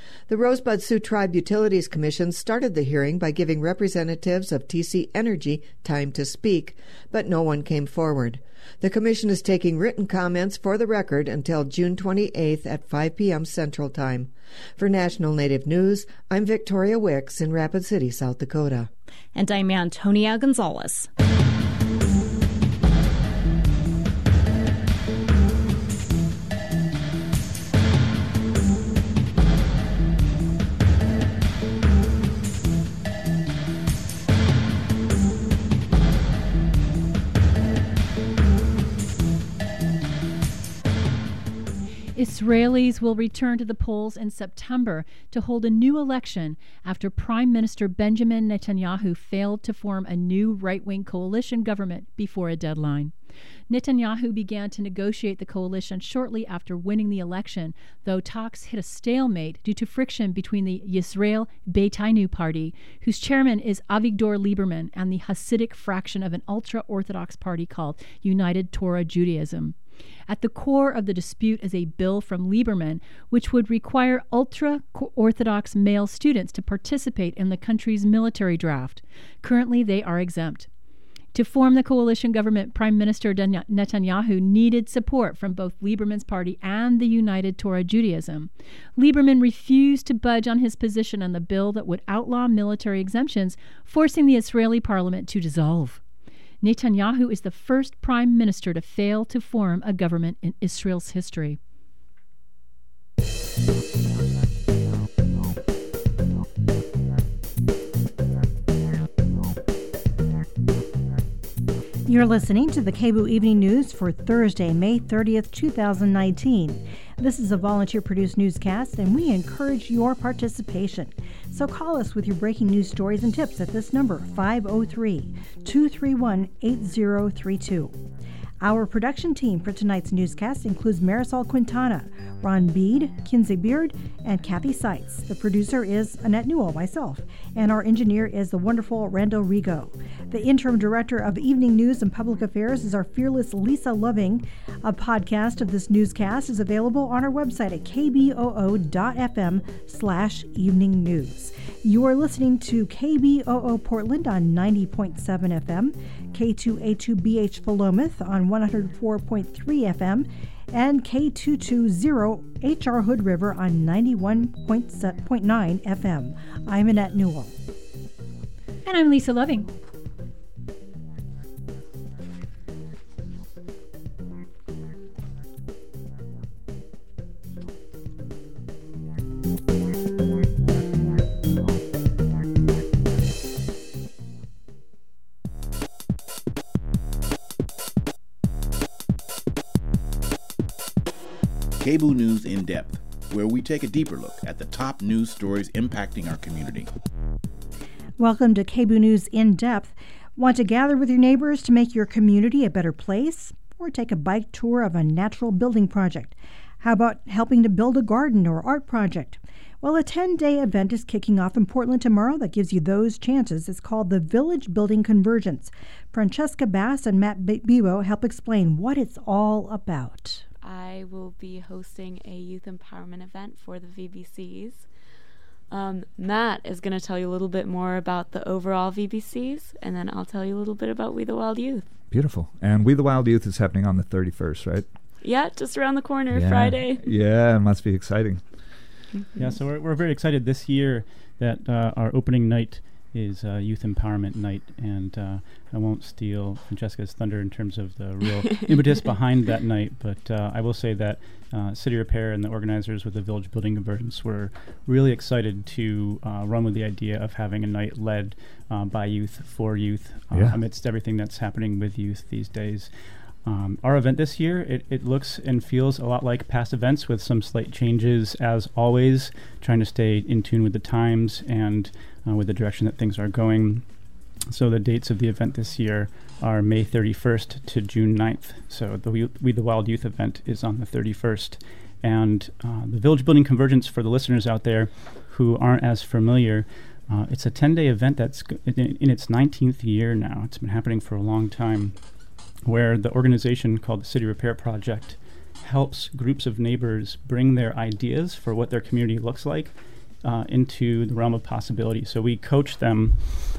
The Rosebud Sioux Tribe Utilities Commission started the hearing by giving representatives of T C Energy time to speak, but no one came forward. The commission is taking written comments for the record until June twenty-eighth at five p.m. Central Time. For National Native News, I'm Victoria Wicks in Rapid City, South Dakota. And I'm Antonia Gonzalez. Israelis will return to the polls in September to hold a new election after Prime Minister Benjamin Netanyahu failed to form a new right-wing coalition government before a deadline. Netanyahu began to negotiate the coalition shortly after winning the election, though talks hit a stalemate due to friction between the Yisrael Beitenu party, whose chairman is Avigdor Lieberman, and the Hasidic fraction of an ultra-Orthodox party called United Torah Judaism. At the core of the dispute is a bill from Lieberman, which would require ultra-Orthodox male students to participate in the country's military draft. Currently, they are exempt. To form the coalition government, Prime Minister Netanyahu needed support from both Lieberman's party and the United Torah Judaism. Lieberman refused to budge on his position on the bill that would outlaw military exemptions, forcing the Israeli parliament to dissolve. Netanyahu is the first prime minister to fail to form a government in Israel's history. You're listening to the K B O O Evening News for Thursday, May thirtieth, two thousand nineteen. This is a volunteer-produced newscast, and we encourage your participation. So call us with your breaking news stories and tips at this number, five oh three, two three one, eight oh three two. Our production team for tonight's newscast includes Marisol Quintana, Ron Beed, Kinsey Beard, and Kathy Seitz. The producer is Annette Newell, myself, and our engineer is the wonderful Randall Rigo. The interim director of Evening News and Public Affairs is our fearless Lisa Loving. A podcast of this newscast is available on our website at k b o o dot f m slash evening news. You are listening to K B O O Portland on ninety point seven F M, K two A two B H Philomath on one oh four point three F M, and K two twenty H R Hood River on ninety-one point nine F M. I'm Annette Newell. And I'm Lisa Loving. K B O O News in Depth, where we take a deeper look at the top news stories impacting our community. Welcome to K B O O News in Depth. Want to gather with your neighbors to make your community a better place? Or take a bike tour of a natural building project? How about helping to build a garden or art project? Well, a ten-day event is kicking off in Portland tomorrow that gives you those chances. It's called the Village Building Convergence. Francesca Bass and Matt Bebo help explain what it's all about. I will be hosting a youth empowerment event for the V B Cs. Um, Matt is going to tell you a little bit more about the overall V B Cs, and then I'll tell you a little bit about We the Wild Youth. Beautiful. And We the Wild Youth is happening on the thirty-first, right? Yeah, just around the corner, yeah. Friday. Yeah, it must be exciting. Mm-hmm. Yeah, so we're, we're very excited this year that uh, our opening night is uh, Youth Empowerment Night, and uh, I won't steal Francesca's thunder in terms of the real impetus behind that night, but uh, I will say that uh, City Repair and the organizers with the Village Building Convergence were really excited to uh, run with the idea of having a night led uh, by youth, for youth, uh, yeah. amidst everything that's happening with youth these days. Um, our event this year, it, it looks and feels a lot like past events with some slight changes as always, trying to stay in tune with the times and uh, with the direction that things are going. So the dates of the event this year are May thirty-first to June ninth. So the We, we the Wild Youth event is on the thirty-first. And uh, the Village Building Convergence, for the listeners out there who aren't as familiar, uh, it's a ten-day event that's g- in, in its nineteenth year now. It's been happening for a long time, where the organization called the City Repair Project helps groups of neighbors bring their ideas for what their community looks like uh, into the realm of possibility. So we coach them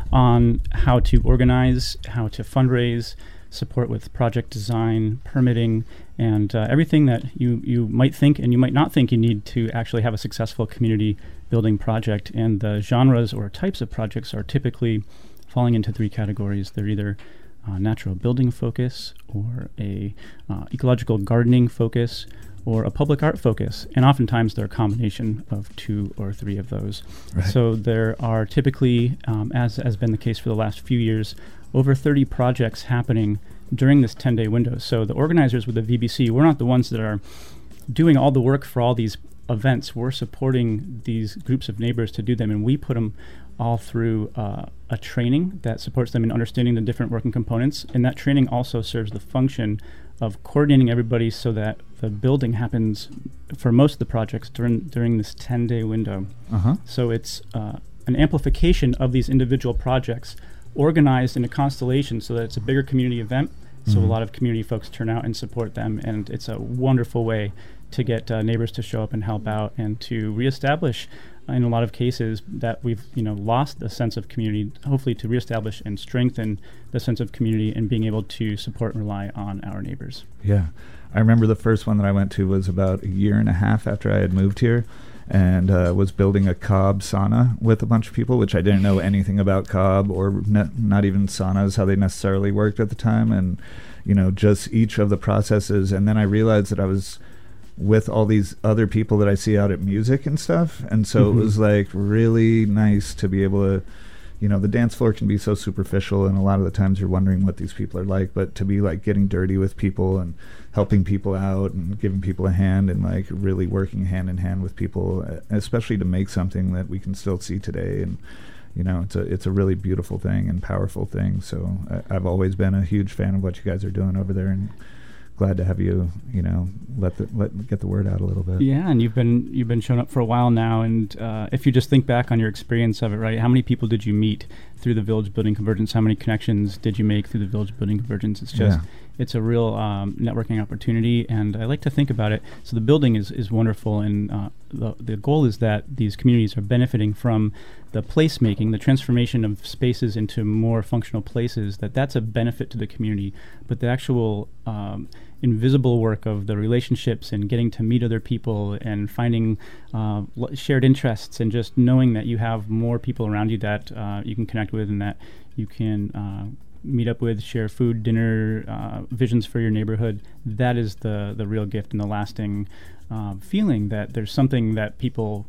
on how to organize, how to fundraise, support with project design, permitting, and uh, everything that you, you might think and you might not think you need to actually have a successful community building project. And the genres or types of projects are typically falling into three categories. They're either uh, natural building focus, or a uh, ecological gardening focus, or a public art focus. And oftentimes they're a combination of two or three of those. Right. So there are typically, um, as has been the case for the last few years, over thirty projects happening during this ten-day window. So the organizers with the V B C, we're not the ones that are doing all the work for all these events. We're supporting these groups of neighbors to do them, and we put them all through uh, a training that supports them in understanding the different working components. And that training also serves the function of coordinating everybody so that the building happens for most of the projects during during this ten-day window. Uh-huh. So it's uh, an amplification of these individual projects organized in a constellation so that it's a bigger community event. So Mhm. a lot of community folks turn out and support them, and it's a wonderful way to get uh, neighbors to show up and help out, and to reestablish, uh, in a lot of cases, that we've you know lost the sense of community. Hopefully, to reestablish and strengthen the sense of community and being able to support and rely on our neighbors. Yeah. I remember the first one that I went to was about a year and a half after I had moved here, and uh, was building a Cobb sauna with a bunch of people, which I didn't know anything about Cobb or ne- not even saunas, how they necessarily worked at the time, and you know just each of the processes. And then I realized that I was with all these other people that I see out at music and stuff, and so Mhm. it was like really nice to be able to, you know, the dance floor can be so superficial, and a lot of the times you're wondering what these people are like, but to be like getting dirty with people and helping people out and giving people a hand and like really working hand in hand with people, uh, especially to make something that we can still see today. And you know, it's a it's a really beautiful thing and powerful thing. So I, I've always been a huge fan of what you guys are doing over there, and glad to have you, you know, let the let get the word out a little bit. Yeah, and you've been you've been showing up for a while now, and uh, if you just think back on your experience of it, right? How many people did you meet through the Village Building Convergence? How many connections did you make through the Village Building Convergence? It's just Yeah. it's a real um, networking opportunity, and I like to think about it. So the building is is wonderful, and uh, the the goal is that these communities are benefiting from the placemaking, the transformation of spaces into more functional places. That that's a benefit to the community, but the actual um, invisible work of the relationships and getting to meet other people and finding uh, l- shared interests, and just knowing that you have more people around you that uh, you can connect with and that you can uh, meet up with, share food, dinner, uh, visions for your neighborhood. That is the the real gift and the lasting uh, feeling that there's something that people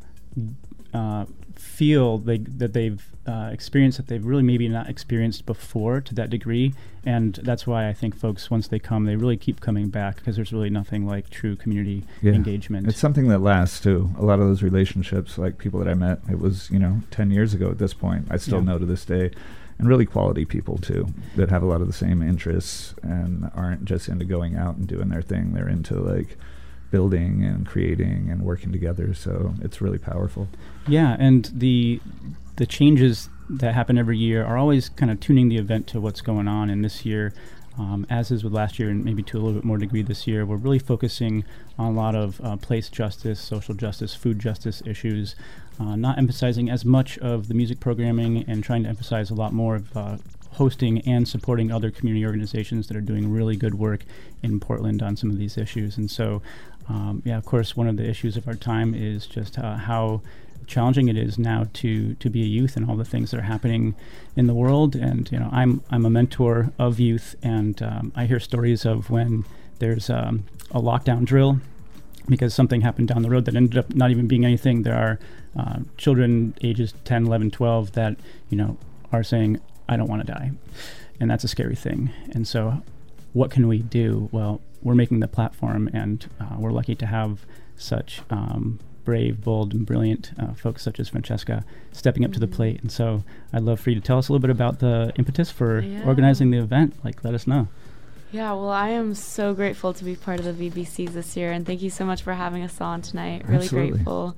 uh, feel they, that they've uh, experienced that they've really maybe not experienced before to that degree. And that's why I think folks, once they come, they really keep coming back, because there's really nothing like true community Yeah. engagement. It's something that lasts too. A lot of those relationships, like people that I met, it was, you know, ten years ago at this point, I still Yeah. know to this day. And really quality people too, that have a lot of the same interests and aren't just into going out and doing their thing. They're into like building and creating and working together. So it's really powerful. Yeah, and the the changes that happen every year are always kind of tuning the event to what's going on. And this year, um, as is with last year, and maybe to a little bit more degree this year, we're really focusing on a lot of uh, place justice, social justice, food justice issues, uh, not emphasizing as much of the music programming, and trying to emphasize a lot more of uh, hosting and supporting other community organizations that are doing really good work in Portland on some of these issues. And so, um, yeah, of course, one of the issues of our time is just uh, how challenging it is now to to be a youth and all the things that are happening in the world. And you know, I'm I'm a mentor of youth, and um, I hear stories of when there's um, a lockdown drill because something happened down the road that ended up not even being anything. There are uh, children ages ten, eleven, twelve that you know are saying, I don't want to die, and that's a scary thing. And so what can we do? Well, we're making the platform, and uh, we're lucky to have such um, brave, bold, and brilliant uh, folks such as Francesca stepping up to the plate. And so I'd love for you to tell us a little bit about the impetus for Yeah. organizing the event. Like, let us know. Yeah, well, I am so grateful to be part of the V B Cs this year, and thank you so much for having us on tonight. Really Absolutely. grateful.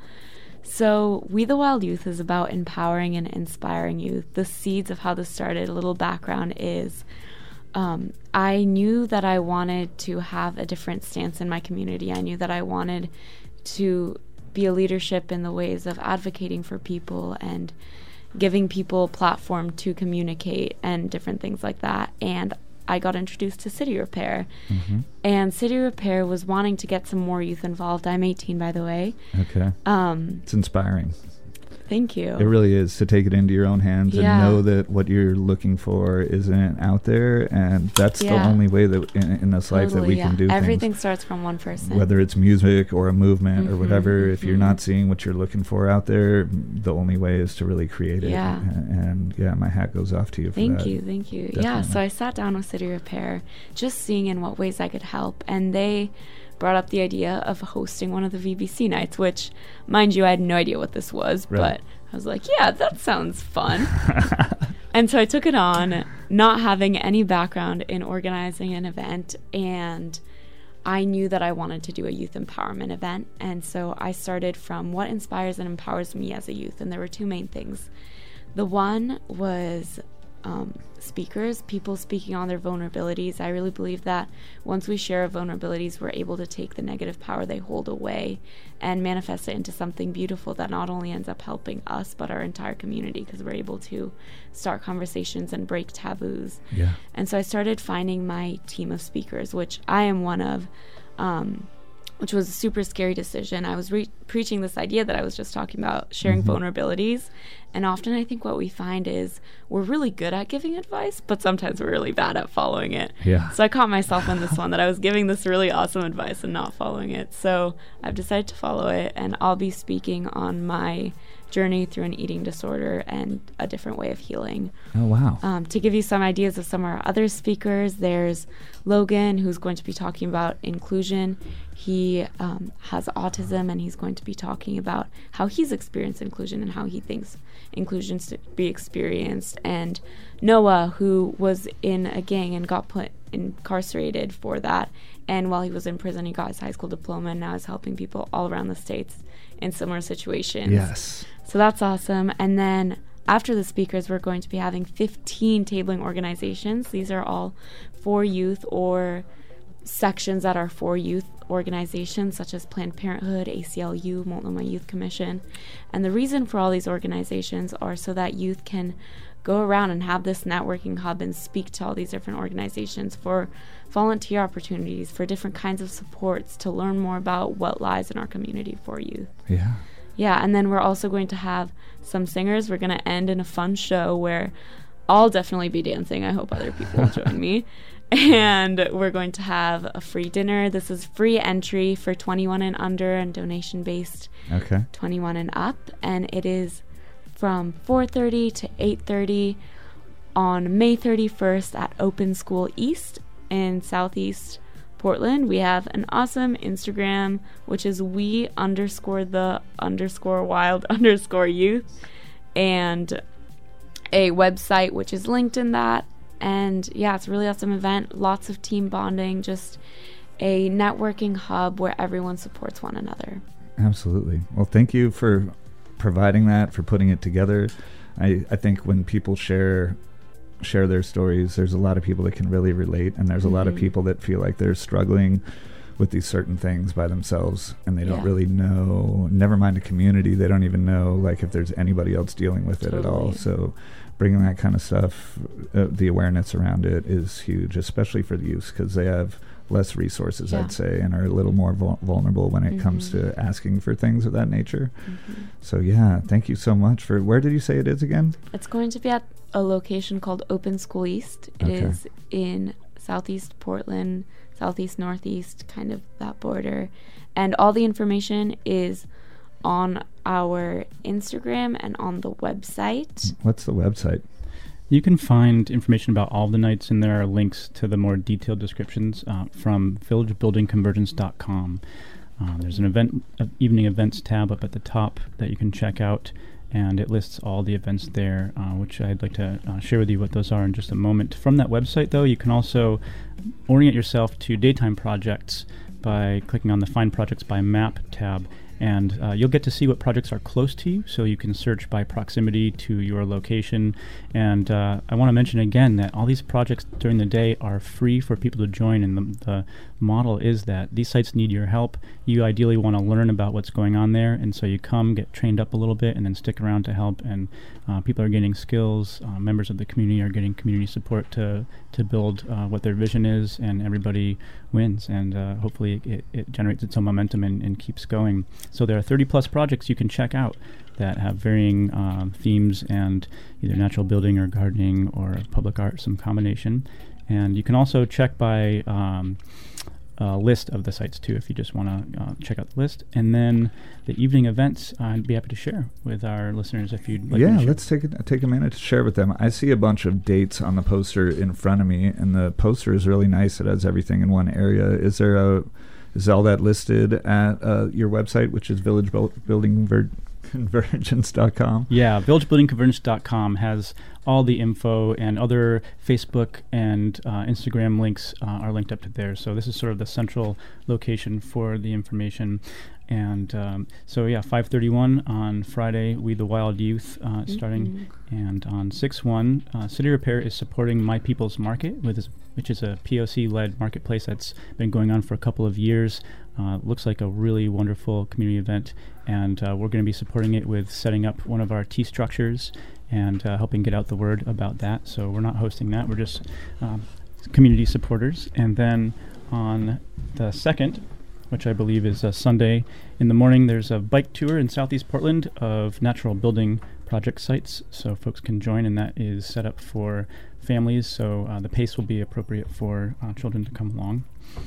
So, We the Wild Youth is about empowering and inspiring youth. The seeds of how this started, a little background is um, I knew that I wanted to have a different stance in my community. I knew that I wanted to be a leadership in the ways of advocating for people and giving people a platform to communicate and different things like that. And I got introduced to City Repair. Mm-hmm. And City Repair was wanting to get some more youth involved. I'm eighteen, by the way. Okay. Um, it's inspiring. Thank you. It really is, to take it into your own hands yeah. and know that what you're looking for isn't out there, and that's yeah. the only way that in, in this totally, life that we yeah. can do Everything things. starts from one person. Whether it's music or a movement mm-hmm, or whatever, mm-hmm. if you're not seeing what you're looking for out there, the only way is to really create it. Yeah. And, and yeah, my hat goes off to you for thank that. you, thank you. Definitely. Yeah, so I sat down with City Repair, just seeing in what ways I could help, and they brought up the idea of hosting one of the V B C nights, which, mind you, I had no idea what this was, right. but I was like, yeah, that sounds fun. And so I took it on, not having any background in organizing an event, and I knew that I wanted to do a youth empowerment event. And so I started from what inspires and empowers me as a youth, and there were two main things. The one was um, speakers, people speaking on their vulnerabilities. I really believe that once we share our vulnerabilities, we're able to take the negative power they hold away and manifest it into something beautiful that not only ends up helping us, but our entire community, because we're able to start conversations and break taboos. Yeah. And so I started finding my team of speakers, which I am one of, um, which was a super scary decision. I was re- preaching this idea that I was just talking about, sharing mm-hmm. vulnerabilities. And often I think what we find is we're really good at giving advice, but sometimes we're really bad at following it. Yeah. So I caught myself in this one that I was giving this really awesome advice and not following it. So I've decided to follow it, and I'll be speaking on my journey through an eating disorder and a different way of healing. Oh, wow. Um, to give you some ideas of some of our other speakers, there's Logan, who's going to be talking about inclusion. He um, has autism, and he's going to be talking about how he's experienced inclusion and how he thinks inclusion to be experienced. And Noah, who was in a gang and got put incarcerated for that, and while he was in prison, he got his high school diploma and now is helping people all around the States in similar situations. Yes. So that's awesome. And then after the speakers, we're going to be having fifteen tabling organizations. These are all for youth or sections that are for youth organizations, such as Planned Parenthood, A C L U, Multnomah Youth Commission. And the reason for all these organizations are so that youth can go around and have this networking hub and speak to all these different organizations for volunteer opportunities, for different kinds of supports, to learn more about what lies in our community for youth. Yeah. Yeah, and then we're also going to have some singers. We're going to end in a fun show where I'll definitely be dancing. I hope other people will join me. And we're going to have a free dinner. This is free entry for twenty-one and under and donation-based. Okay. twenty-one and up. And it is from four thirty to eight thirty on May thirty-first at Open School East in Southeast Portland. We have an awesome Instagram, which is we underscore the underscore wild underscore youth, and a website which is linked in that. And yeah, it's a really awesome event. Lots of team bonding, just a networking hub where everyone supports one another. Absolutely. Well, thank you for providing that, for putting it together. I, I think when people share share their stories, there's a lot of people that can really relate, and there's a mm-hmm. lot of people that feel like they're struggling with these certain things by themselves, and they yeah. don't really know, never mind a community, they don't even know like if there's anybody else dealing with totally. it at all. So bringing that kind of stuff, uh, the awareness around it is huge, especially for the youth, because they have less resources, yeah. I'd say, and are a little more vul- vulnerable when it mm-hmm. comes to asking for things of that nature. Mm-hmm. So yeah, thank you so much for, where did you say it is again? It's going to be at a location called Open School East. It okay. is in Southeast Portland, Southeast Northeast, kind of that border. And all the information is on our Instagram and on the website. What's the website? You can find information about all the nights, and there are links to the more detailed descriptions uh, from village building convergence dot com. Uh, there's an event, uh, evening events tab up at the top that you can check out, and it lists all the events there, uh, which I'd like to uh, share with you what those are in just a moment. From that website, though, you can also orient yourself to daytime projects by clicking on the Find Projects by Map tab, And uh, you'll get to see what projects are close to you, so you can search by proximity to your location. And uh, I want to mention again that all these projects during the day are free for people to join, and the, the model is that these sites need your help. You ideally want to learn about what's going on there, and so you come, get trained up a little bit, and then stick around to help. And uh, people are getting skills, uh, members of the community are getting community support to to build uh, what their vision is, and everybody wins, and uh, hopefully it, it generates its own momentum and, and keeps going. So there are thirty plus projects you can check out that have varying um, themes and either natural building or gardening or public art, some combination. And you can also check by um, a list of the sites too, if you just want to uh, check out the list. And then the evening events, uh, I'd be happy to share with our listeners if you'd like. Yeah, to let's take a, take a minute to share with them. I see a bunch of dates on the poster in front of me, and the poster is really nice. It has everything in one area. Is there a Is all that listed at uh, your website, which is village building convergence dot com? Yeah, village building convergence dot com has all the info, and other Facebook and uh, Instagram links uh, are linked up to there. So this is sort of the central location for the information. And um, so, yeah, five thirty-one on Friday, We the Wild Youth uh, mm-hmm. starting. And on six one, uh, City Repair is supporting My People's Market, with this, which is a P O C-led marketplace that's been going on for a couple of years. Uh, looks like a really wonderful community event. And uh, we're going to be supporting it with setting up one of our T structures and uh, helping get out the word about that. So we're not hosting that. We're just um, community supporters. And then on the second, which I believe is a Sunday in the morning, there's a bike tour in Southeast Portland of natural building project sites, so folks can join, and that is set up for families, so uh, the pace will be appropriate for uh, children to come along.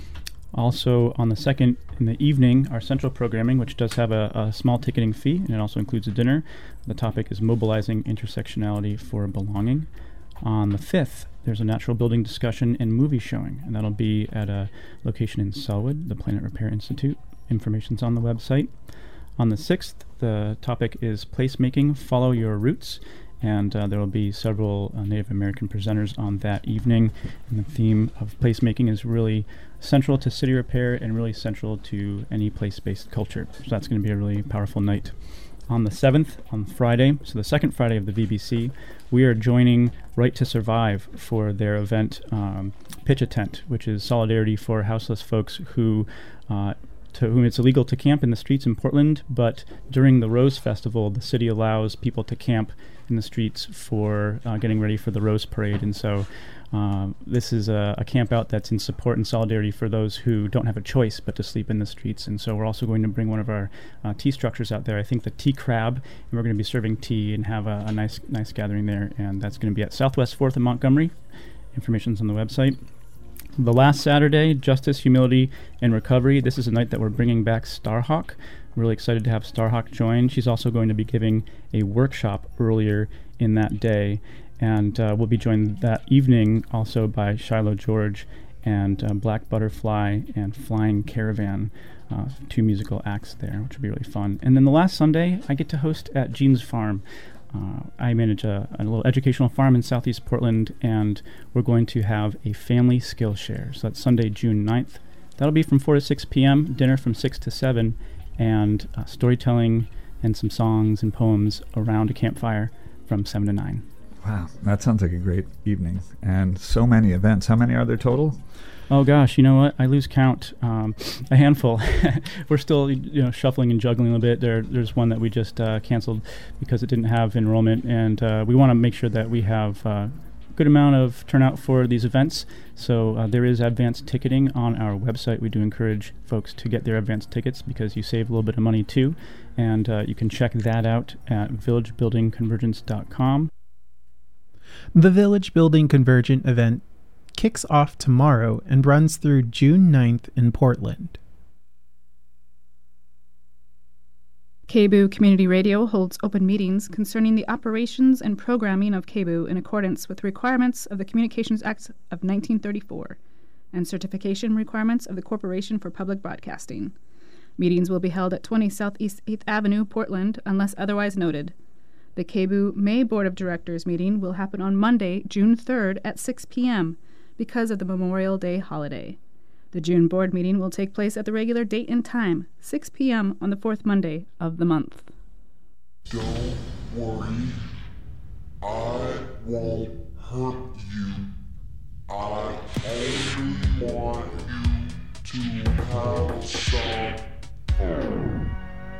Also on the second in the evening, our central programming, which does have a, a small ticketing fee, and it also includes a dinner. The topic is mobilizing intersectionality for belonging. On the fifth, there's a natural building discussion and movie showing, and that'll be at a location in Selwood, the Planet Repair Institute. Information's on the website. On the sixth, the topic is placemaking, follow your roots, and uh, there will be several uh, Native American presenters on that evening. And the theme of placemaking is really central to City Repair and really central to any place-based culture. So that's going to be a really powerful night. On the seventh, on Friday, so the second Friday of the V B C, we are joining Right to Survive for their event, um, Pitch a Tent, which is solidarity for houseless folks who uh, to whom it's illegal to camp in the streets in Portland, but during the Rose Festival, the city allows people to camp in the streets for uh, getting ready for the Rose Parade. And so uh, this is a, a camp out that's in support and solidarity for those who don't have a choice but to sleep in the streets. And so we're also going to bring one of our uh, tea structures out there, I think the Tea Crab, and we're going to be serving tea and have a, a nice nice gathering there. And that's going to be at Southwest fourth in Montgomery. Information's on the website. The last Saturday, Justice, Humility, and Recovery. This is a night that we're bringing back Starhawk. I'm really excited to have Starhawk join. She's also going to be giving a workshop earlier in that day. And uh, we'll be joined that evening also by Shiloh George and uh, Black Butterfly and Flying Caravan, uh, two musical acts there, which will be really fun. And then the last Sunday, I get to host at Jean's Farm. Uh, I manage a, a little educational farm in Southeast Portland, and we're going to have a family skill share. So that's Sunday, June ninth. That'll be from four to six p.m., dinner from six to seven, and uh, storytelling and some songs and poems around a campfire from seven to nine. Wow, that sounds like a great evening. And so many events. How many are there total? Oh gosh, you know what? I lose count. Um, a handful. We're still, you know, shuffling and juggling a little bit. There, there's one that we just uh, canceled because it didn't have enrollment, and uh, we want to make sure that we have a uh, good amount of turnout for these events. So uh, there is advanced ticketing on our website. We do encourage folks to get their advanced tickets because you save a little bit of money too, and uh, you can check that out at village building convergence dot com. The Village Building Convergent event kicks off tomorrow and runs through June ninth in Portland. K B U Community Radio holds open meetings concerning the operations and programming of K B U in accordance with requirements of the Communications Act of nineteen thirty-four and certification requirements of the Corporation for Public Broadcasting. Meetings will be held at twenty Southeast eighth Avenue, Portland, unless otherwise noted. The K B U May Board of Directors meeting will happen on Monday, June third at six p.m., because of the Memorial Day holiday. The June board meeting will take place at the regular date and time, six p.m. on the fourth Monday of the month. Don't worry, I won't hurt you. I only want you to have some fun.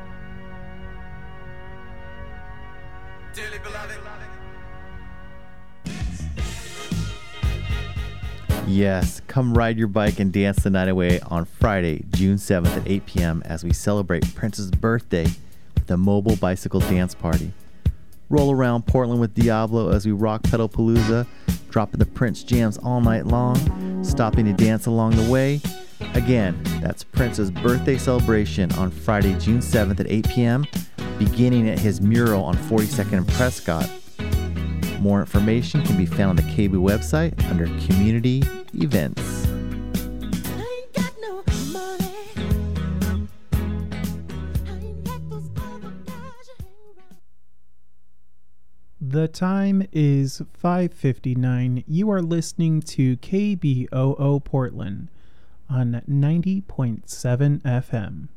Dearly beloved. Yes, come ride your bike and dance the night away on Friday, June seventh at eight p.m. as we celebrate Prince's birthday with a mobile bicycle dance party. Roll around Portland with Diablo as we rock Pedal Palooza, dropping the Prince jams all night long, stopping to dance along the way. Again, that's Prince's birthday celebration on Friday, June seventh at eight p.m., beginning at his mural on forty-second and Prescott. More information can be found on the K B O O website under Community Events. The time is five fifty-nine. You are listening to K B O O Portland on ninety point seven F M.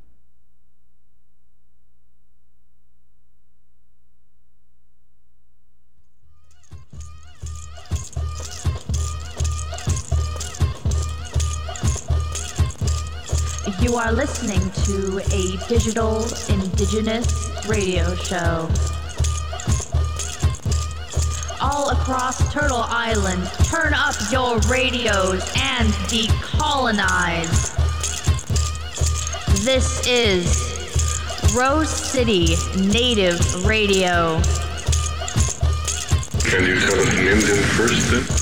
You are listening to a digital indigenous radio show. All across Turtle Island, turn up your radios and decolonize. This is Rose City Native Radio. Can you tell us in Indian first then?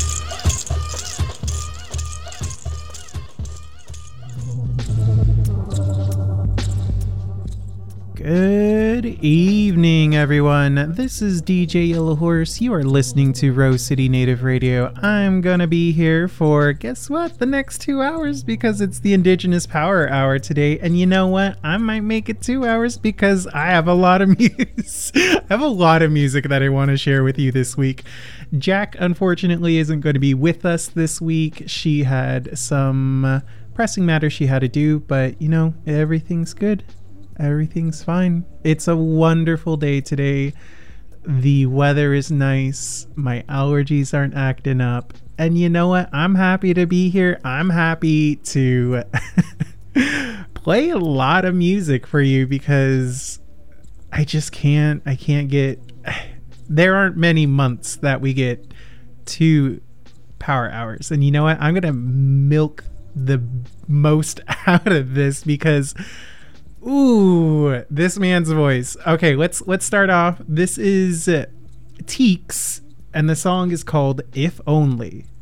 Good evening, everyone. This is D J Yellow Horse. You are listening to Rose City Native Radio. I'm gonna be here for, guess what, the next two hours because it's the Indigenous Power Hour today. And you know what? I might make it two hours because I have a lot of music. I have a lot of music that I want to share with you this week. Jack, unfortunately, isn't going to be with us this week. She had some uh, pressing matters she had to do, but you know, everything's good. Everything's fine. It's a wonderful day today. The weather is nice. My allergies aren't acting up. And you know what? I'm happy to be here. I'm happy to play a lot of music for you because I just can't, I can't get, there aren't many months that we get two power hours. And you know what? I'm going to milk the most out of this because ooh, this man's voice. Okay, let's let's start off. This is uh, Teeks, and the song is called If Only.